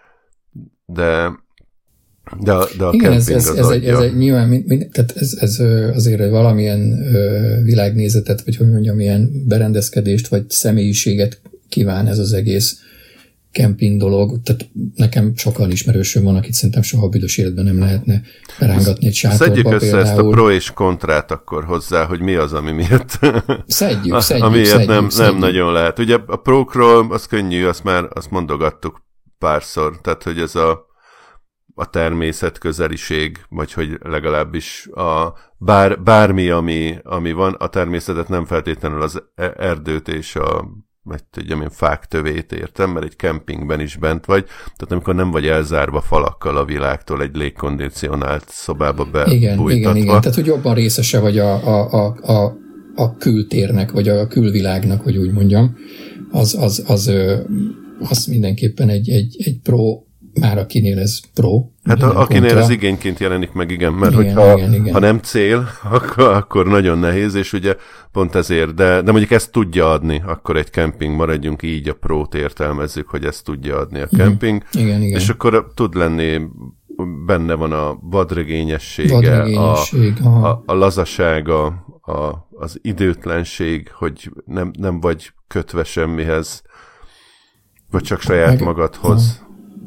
de, de, de a igen, kemping ez, ez, az ez egy, ez egy nyilván, mind, mind, tehát ez, ez azért valamilyen világnézetet, vagy hogy mondjam, ilyen berendezkedést, vagy személyiséget kíván ez az egész kemping dolog, tehát nekem sokan ismerősöm van, akit szerintem soha büdös életben nem lehetne berángatni egy sátorba. Szedjük össze például. Ezt a pro és kontrát akkor hozzá, hogy mi az, ami miatt szedjük, szedjük, amiért szedjük, nem, szedjük. nem nagyon lehet. Ugye a prókról az könnyű, azt már azt mondogattuk párszor, tehát hogy ez a, a természet közeliség, vagy hogy legalábbis a bár, bármi, ami, ami van, a természetet nem feltétlenül az erdőt és a vagy tudjam én fák tövét értem, mert egy kempingben is bent vagy, tehát amikor nem vagy elzárva falakkal a világtól egy légkondicionált szobába bebújtatva. Igen, igen, igen, tehát hogy jobban részese vagy a, a, a, a, a kültérnek, vagy a külvilágnak, hogy úgy mondjam, az, az, az, az mindenképpen egy, egy, egy pro, már akinél ez pro. Hát a, akinél kontra. Ez igényként jelenik meg, igen, mert igen, hogyha igen, igen. ha nem cél, akkor, akkor nagyon nehéz, és ugye pont ezért, de, de mondjuk ezt tudja adni, akkor egy kemping, maradjunk így, a prót értelmezzük, hogy ezt tudja adni a kemping, igen, igen. és akkor tud lenni, benne van a vadregényessége, vadregényesség, a, a, a lazasága, a, az időtlenség, hogy nem, nem vagy kötve semmihez, vagy csak saját meg, magadhoz. Aha.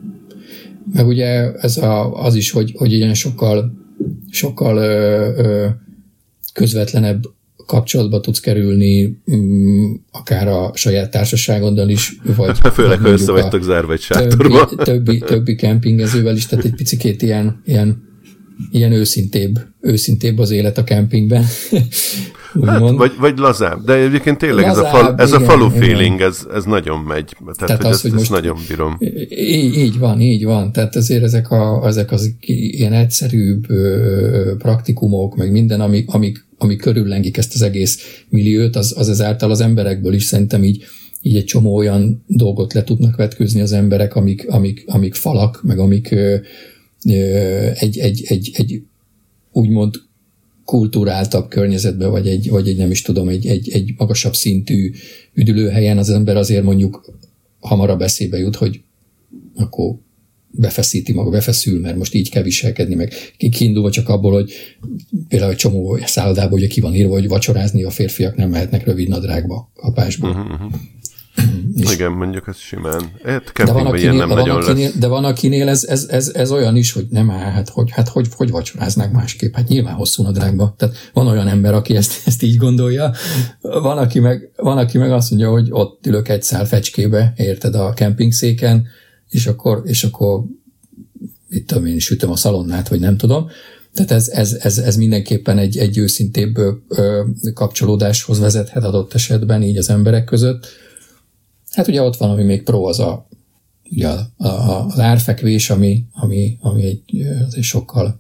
Meg ugye ez a, az is, hogy, hogy ilyen sokkal, sokkal ö, ö, közvetlenebb kapcsolatba tudsz kerülni, m, akár a saját társaságoddal is, vagy főleg, ha össze vagytok zárva egy sátorba. Többi, többi, többi kempingezővel is, tehát egy picikét ilyen, ilyen, ilyen őszintébb, őszintébb az élet a kempingben. Hát, vagy, vagy lazább, de egyébként tényleg lazább, ez a, fal, ez igen, a falu feeling, ez, ez nagyon megy, tehát, tehát hogy az, ezt, hogy ezt nagyon bírom. Így, így van, így van, tehát azért ezek, a, ezek az ilyen egyszerűbb ö, praktikumok, meg minden, ami, amik, amik körüllengik ezt az egész milliót, az, az ezáltal az emberekből is szerintem így, így egy csomó olyan dolgot le tudnak vetkőzni az emberek, amik, amik, amik falak, meg amik ö, ö, egy, egy, egy, egy úgymond kulturáltabb környezetben, vagy egy, vagy egy nem is tudom, egy, egy, egy magasabb szintű üdülőhelyen az ember azért mondjuk hamarabb eszébe jut, hogy akkor befeszíti maga, befeszül, mert most így kell viselkedni, meg kiindulva csak abból, hogy például egy csomó szállodában ugye ki van írva, hogy vacsorázni a férfiak nem mehetnek rövid nadrágba, kapásból. Uh-huh, uh-huh. Igen, mondjuk ez simán. Hát, de, van akinél, nem de, van akinél, de van akinél ez, ez, ez, ez olyan is, hogy nem áll, hát hogy, hát hogy, hogy vacsoráznák másképp? Hát nyilván hosszú nadrágba. Tehát van olyan ember, aki ezt, ezt így gondolja. Van aki, meg, van, aki meg azt mondja, hogy ott ülök egy szál fecskébe, érted, a kempingszéken, és akkor, és akkor itt tudom én, sütöm a szalonnát, vagy nem tudom. Tehát ez, ez, ez, ez mindenképpen egy, egy őszintébb ö, kapcsolódáshoz vezethet adott esetben így az emberek között. Hát ugye ott van, ami még pro, az a, ugye a, a, az árfekvés, ami, ami, ami egy, az egy sokkal,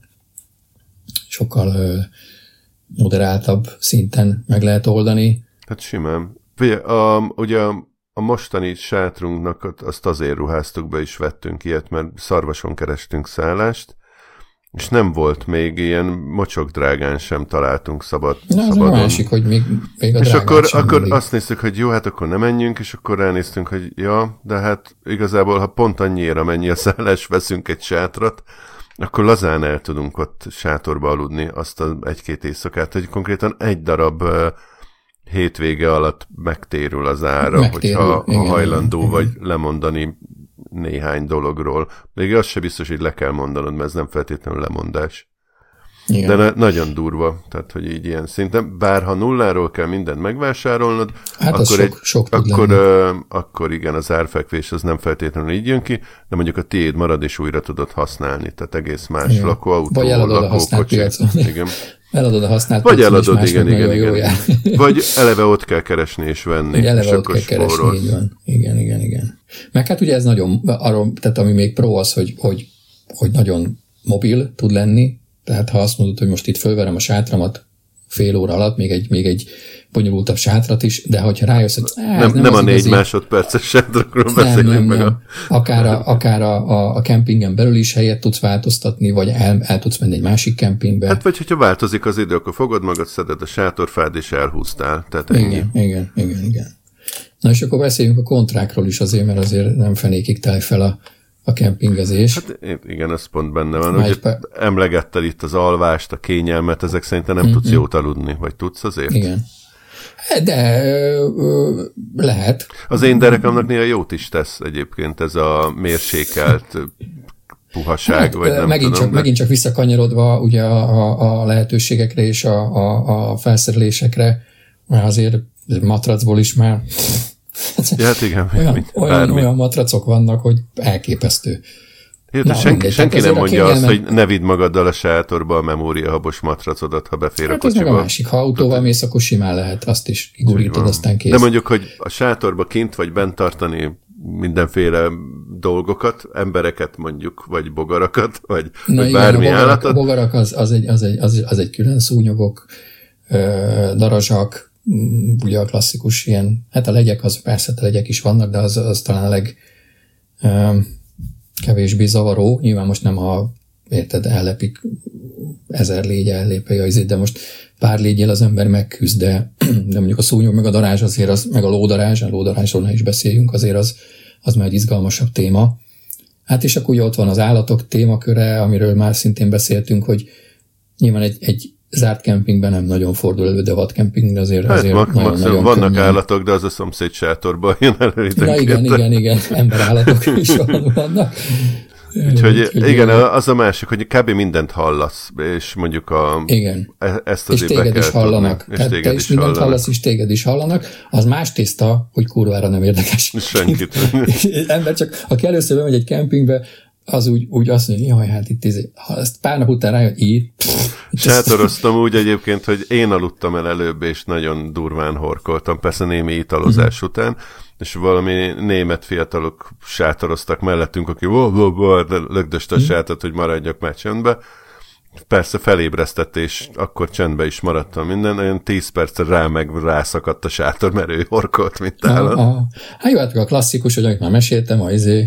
sokkal ö, moderáltabb szinten meg lehet oldani. Hát simán. Ugye a, ugye a mostani sátrunknak azt azért ruháztuk be, és vettünk ilyet, mert Szarvason kerestünk szállást, és nem volt még ilyen mocsok drágán sem találtunk szabad, Na, szabadon. Na, másik, hogy még, még a és akkor, akkor mindig. azt néztük, hogy jó, hát akkor nem menjünk, és akkor ránéztünk, hogy ja, de hát igazából, ha pont annyira mennyi a szállás, veszünk egy sátrat, akkor lazán el tudunk ott sátorba aludni azt az egy-két éjszakát, hogy konkrétan egy darab uh, hétvége alatt megtérül az ára, megtérül, hogyha igen, hajlandó igen, vagy igen. lemondani néhány dologról. Még az se biztos, hogy le kell mondanod, mert ez nem feltétlenül lemondás. Igen. De na- nagyon durva, tehát, hogy így ilyen szinten. Bár ha nulláról kell mindent megvásárolnod, hát akkor, sok, egy, sok akkor, ö, akkor igen, az árfekvés az nem feltétlenül így jön ki, de mondjuk a tiéd marad, és újra tudod használni, tehát egész más igen. lakóautó, vagy eladod a használt piacon. Igen. Eladod a használt vagy eladod, igen, igen, igen. igen. Vagy eleve ott kell keresni és venni. Vagy eleve ott kell keresni, így van. Igen, igen, igen. Meg hát ugye ez nagyon, arról, tehát ami még pro az, hogy, hogy, hogy nagyon mobil tud lenni, tehát ha azt mondod, hogy most itt fölverem a sátramat fél óra alatt, még egy, még egy bonyolultabb sátrat is, de hogyha rájössz, hogy áh, nem, nem, nem a igazi, négy másodperces sátrakról beszélünk nem, meg. Nem. A... Akár, a, akár a, a, a kempingen belül is helyet tudsz változtatni, vagy el, el tudsz menni egy másik kempingbe. Hát vagy hogyha változik az idő, akkor fogod magad, szeded a sátorfád, és elhúztál. Tehát ennyi. Igen, igen, igen, igen. Na és akkor beszéljünk a kontrákról is azért, mert azért nem fenékig táj fel a a kempingezés. Hát igen, ez pont benne van. Ugye pe... emlegetted itt az alvást, a kényelmet, ezek szerintem nem mm-hmm. tudsz jót aludni, vagy tudsz azért? Igen. De ö, ö, lehet. Az én derekamnak néha jót is tesz egyébként ez a mérsékelt puhaság, hát, vagy nem megint tudom. Csak, de... Megint csak visszakanyarodva ugye a, a lehetőségekre és a, a, a felszerelésekre, mert azért matracból is már ja, hát igen, olyan, olyan, olyan matracok vannak, hogy elképesztő. Jó, Na, senki, mindegy, senki nem mondja azt, hogy ne vidd magaddal a sátorba a memóriahabos matracodat, ha befér hát a kocsiba. Hát ez meg a másik. Ha autóval mész, akkor simán lehet. Azt is igurítod, aztán kész. De mondjuk, hogy a sátorba kint vagy bent tartani mindenféle dolgokat, embereket mondjuk, vagy bogarakat, vagy, Na vagy igen, bármi a bogarak, állatot. A bogarak az, az, egy, az, egy, az, az egy külön szúnyogok, darazsak, ugye a klasszikus ilyen, hát a legyek, az persze a legyek is vannak, de az, az talán a leg um, kevésbé zavaró. Nyilván most nem a, érted, ellepik ezer légy ellépei a izét, de most pár légyel az ember megküzd, de, de mondjuk a szúnyog meg a darázs azért, az, meg a lódarázs, a lódarázsról ne is beszéljünk, azért az, az már egy izgalmasabb téma. Hát és akkor ugye ott van az állatok témaköre, amiről már szintén beszéltünk, hogy nyilván egy, egy zárt kempingben nem nagyon fordul elő, de vadkempingben azért, hát azért mag, nagyon, nagyon vannak könnyen. Állatok, de az a szomszéd sátorban jön elő. Ja, igen, igen, igen, emberállatok is vannak. Úgyhogy Úgy, igen, az a másik, hogy kb. Mindent hallasz, és mondjuk a, igen. ezt azért és téged is hallanak. Tudni, és Tehát téged te is is mindent hallanak. hallasz, és téged is hallanak. Az más tészta, hogy kurvára nem érdekes. Senkit. Ember csak, aki először bemegy egy kempingbe, az úgy, úgy azt mondja, jaj, hát itt ez, ha ezt pár nap után rájön, így. Sátoroztam úgy egyébként, hogy én aludtam el előbb, és nagyon durván horkoltam, persze némi italozás uh-huh. után, és valami német fiatalok sátoroztak mellettünk, aki lögdöst a sátrat, hogy maradjak már csendbe. Persze felébresztett, és akkor csendbe is maradtam minden, olyan tíz percre rá meg rászakadt a sátor, mert ő horkolt, mint állat. Hát jó, hát a klasszikus, hogy amit már meséltem, a izé,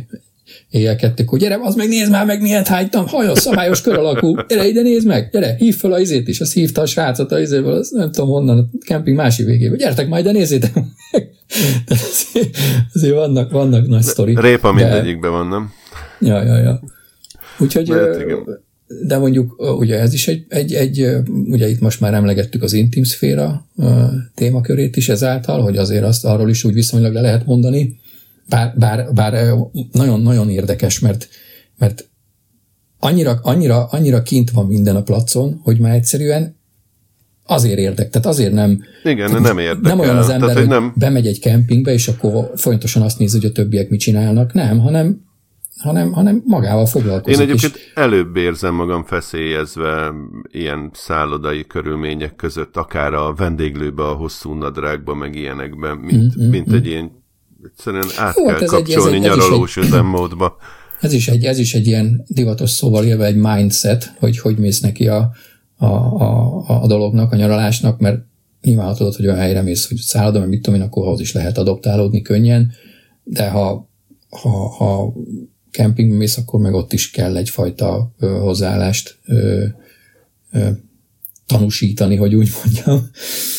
éjjel kettőkor, gyere, az meg nézd már meg, milyen hánytam, hajos, szabályos kör alakú, gyere ide, nézd meg, gyere, hív fel a izét is, azt hívta a srácot a izéből, azt nem tudom honnan, a kemping másik végéből, gyertek majd, de nézzétek meg. azért, azért vannak, vannak nagy sztorik. Répa mindegyikben van, nem? Ja, ja, ja. Úgyhogy, de mondjuk, ugye ez is egy, egy, egy, ugye itt most már emlegettük az intim szféra témakörét is ezáltal, hogy azért azt arról is úgy viszonylag le lehet mondani, bár, bár, bár nagyon-nagyon érdekes, mert, mert annyira, annyira, annyira kint van minden a placon, hogy már egyszerűen azért érdek, tehát azért nem... Igen, tehát nem érdekel. Nem olyan az ember, tehát, hogy nem... bemegy egy kempingbe, és akkor folyamatosan azt nézi, hogy a többiek mit csinálnak, nem, hanem hanem, hanem magával foglalkozik. Én egyébként is. Előbb érzem magam feszélyezve ilyen szállodai körülmények között, akár a vendéglőbe, a hosszú nadrágba, meg ilyenekben, mint, mm, mint mm, egy ilyen, egyszerűen át Jó, kell kapcsolni egy, nyaralós üzemmódba. Ez is, egy, ez is egy ilyen divatos szóval élve egy mindset, hogy hogy mész neki a, a, a, a dolognak, a nyaralásnak, mert nyilván tudod, hogy olyan helyre mész, hogy szálloda, mert mit tudom én, akkor ahhoz is lehet adoptálódni könnyen, de ha, ha, ha kempingbe mész, akkor meg ott is kell egyfajta ö, hozzáállást ö, ö, tanúsítani, hogy úgy mondjam.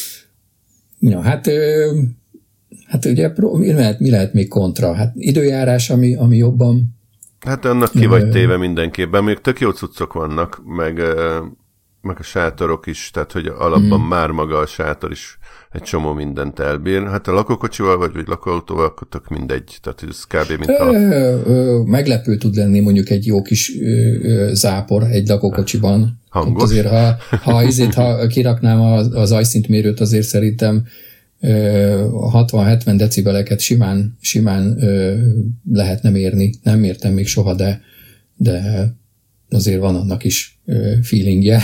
Ja, hát, ö, hát ugye mi lehet, mi lehet még kontra? Hát időjárás, ami, ami jobban... Hát annak ki vagy téve mindenképpen. Még tök jó cuccok vannak, meg, meg a sátorok is, tehát hogy alapban hmm. már maga a sátor is egy csomó mindent elbír. Hát a lakókocsival vagy, vagy lakóautóval, akkor tök mindegy. Tehát ez kb. Mint a... Ö, ö, meglepő tud lenni mondjuk egy jó kis ö, ö, zápor egy lakókocsiban. Hangos. Azért, ha, ha, azért, ha kiraknám az, az ajszintmérőt, azért szerintem hatvan-hetven decibeleket simán, simán ö, lehetne mérni. Nem mértem még soha, de, de azért van annak is ö, feelingje.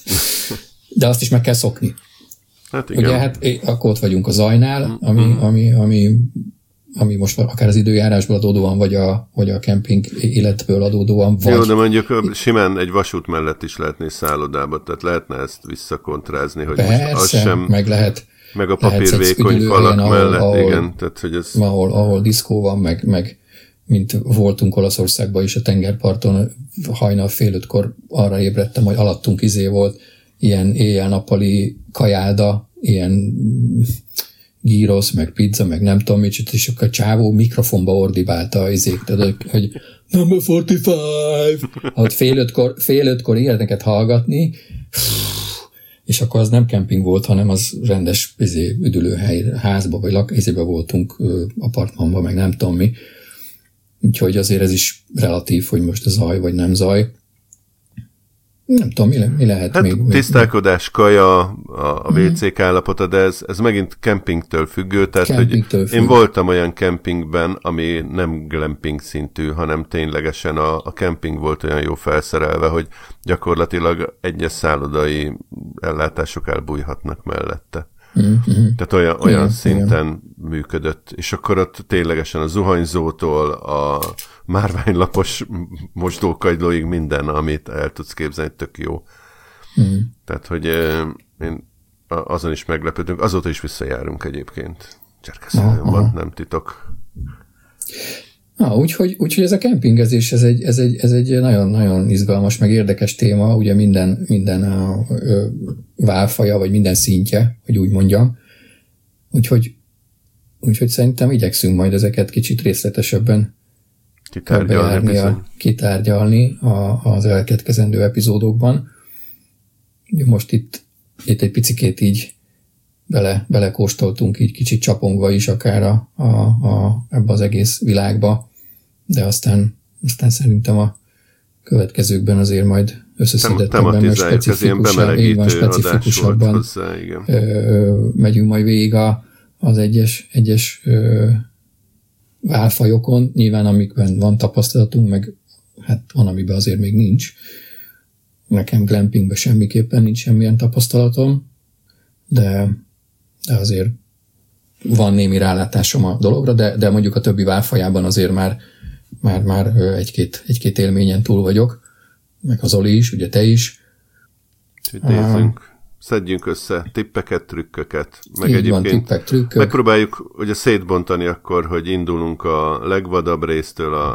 De azt is meg kell szokni. Hát igen. Ugye, hát akkor ott vagyunk a zajnál, ami, mm. ami, ami, ami most akár az időjárásból adódóan, vagy a, vagy a kemping életből adódóan. Vagy... Jó, de mondjuk simán egy vasút mellett is lehetne szállodába, tehát lehetne ezt visszakontrázni, hogy Persze, most az sem... meg lehet meg a papírvékony falak ahol, mellett, ahol, igen. Tehát, hogy ez... ahol, ahol diszkó van, meg, meg mint voltunk Olaszországban is a tengerparton, hajnal fél ötkor arra ébredtem, hogy alattunk izé volt, ilyen éjjel-nappali kajálda, ilyen gyrosz, meg pizza, meg nem tudom mit, és akkor a csávó mikrofonba ordibálta az izék, tehát, hogy number negyvenöt, ott fél ötkor, fél ötkor ilyeneket hallgatni, és akkor az nem kemping volt, hanem az rendes izé, üdülőhely, házba, vagy lak, izébe voltunk, apartmanban, meg nem tudom mi. Úgyhogy azért ez is relatív, hogy most a zaj, vagy nem zaj. Nem tudom, mi, le, mi lehet hát még. Tisztálkodás, kaja, a, a vé cék állapota, de ez, ez megint kempingtől függő, tehát Kempingtől hogy függ. Én voltam olyan kempingben, ami nem glamping szintű, hanem ténylegesen a, a kemping volt olyan jó felszerelve, hogy gyakorlatilag egyes szállodai ellátások elbújhatnak mellette. Mm-hmm. Tehát olyan, olyan igen, szinten igen. működött, és akkor ott ténylegesen a zuhanyzótól a márványlapos mosdókagylóig minden, amit el tudsz képzelni, tök jó. Mm. Tehát, hogy én azon is meglepődünk, azóta is visszajárunk egyébként. Cserkeszélőn, nem titok. Na, úgyhogy, úgyhogy ez a kempingezés, ez egy, ez egy, ez egy nagyon-nagyon izgalmas, meg érdekes téma, ugye minden, minden a, a, a válfaja, vagy minden szintje, hogy úgy mondjam. Úgyhogy, úgyhogy szerintem igyekszünk majd ezeket kicsit részletesebben kitárgyalni, a, kitárgyalni a, az elkövetkezendő epizódokban. Most itt, itt egy picikét így bele, belekóstoltunk, így kicsit csapongva is akár a, a, a, ebbe az egész világba, de aztán, aztán szerintem a következőkben azért majd összeszedettebben, mert specifikusan, így van, specifikusabban hozzá, ö, megyünk majd végig a, az egyes, egyes ö, válfajokon, nyilván amikben van tapasztalatunk, meg hát van, amiben azért még nincs. Nekem glampingben semmiképpen nincs semmilyen tapasztalatom, de, de azért van némi rálátásom a dologra, de, de mondjuk a többi válfajában azért már, már, már egy-két, egy-két élményen túl vagyok, meg az Oli is, ugye te is. Úgyhogy nézzünk, szedjünk össze tippeket, trükköket, meg így egyébként van, tippek, trükkök. Megpróbáljuk ugye szétbontani akkor, hogy indulunk a legvadabb résztől a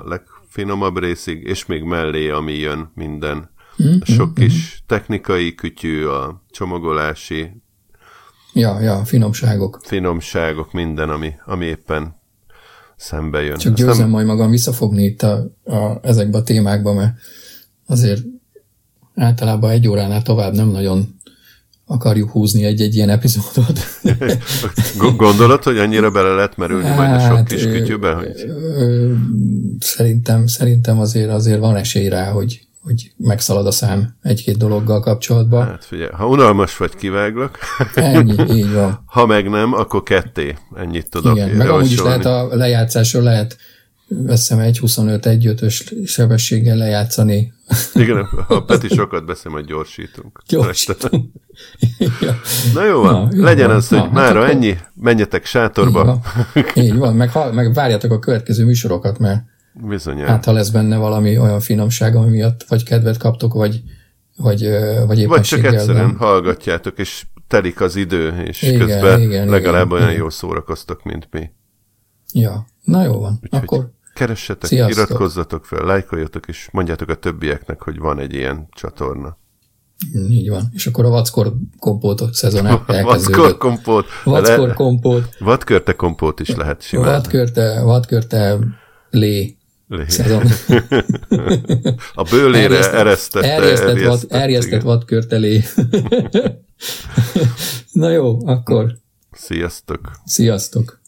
finomabb részig, és még mellé, ami jön minden. Mm-hmm. Sok kis technikai kütyű, a csomagolási ja, ja, finomságok. Finomságok, minden, ami, ami éppen szembe jön. Csak győzem nem... majd magam visszafogni itt a, a, ezekbe a témákba, mert azért általában egy óránál tovább nem nagyon akarjuk húzni egy-egy ilyen epizódot. Gondolod, hogy annyira bele lehet merülni hát, majd a sok kis kütyűbe? Hogy... Szerintem, szerintem azért, azért van esély rá, hogy, hogy megszalad a szám egy-két dologgal kapcsolatban. Hát figyelj, ha unalmas vagy, kiváglak. Ennyi, így van. Ha meg nem, akkor ketté. Ennyit tudok igen, meg amúgy is lehet a lejátszásról lehet veszem egy huszonöt egy ötös sebességgel lejátszani. Igen, a Peti sokat beszél, majd gyorsítunk. Gyorsítunk. Ja. Na jó van, Na, legyen van. Az, hogy Na, mára hát ennyi, menjetek sátorba. Így van, Így van. Meg, meg várjátok a következő műsorokat, mert bizonyán. Hát ha lesz benne valami olyan finomság, ami miatt vagy kedvet kaptok, vagy, vagy, vagy éppenséggel. Vagy csak egyszerűen nem. hallgatjátok, és telik az idő, és igen, közben igen, legalább igen, olyan igen. jól szórakoztok, mint mi. Ja, na jó van. Úgyhogy akkor keressetek, sziasztok. Iratkozzatok fel, lájkoljatok, és mondjátok a többieknek, hogy van egy ilyen csatorna. Így van. És akkor a vackor kompót szezon elkezdődött. Vackor kompót. Vackor le... kompót. Vadkörte kompót is lehet simán. Vadkörte, vadkörte lé. Lé. Szezon. A bőlére eresztett. Erjesztett, vad, erjesztett vadkörte lé. Na jó, akkor. Sziasztok. Sziasztok.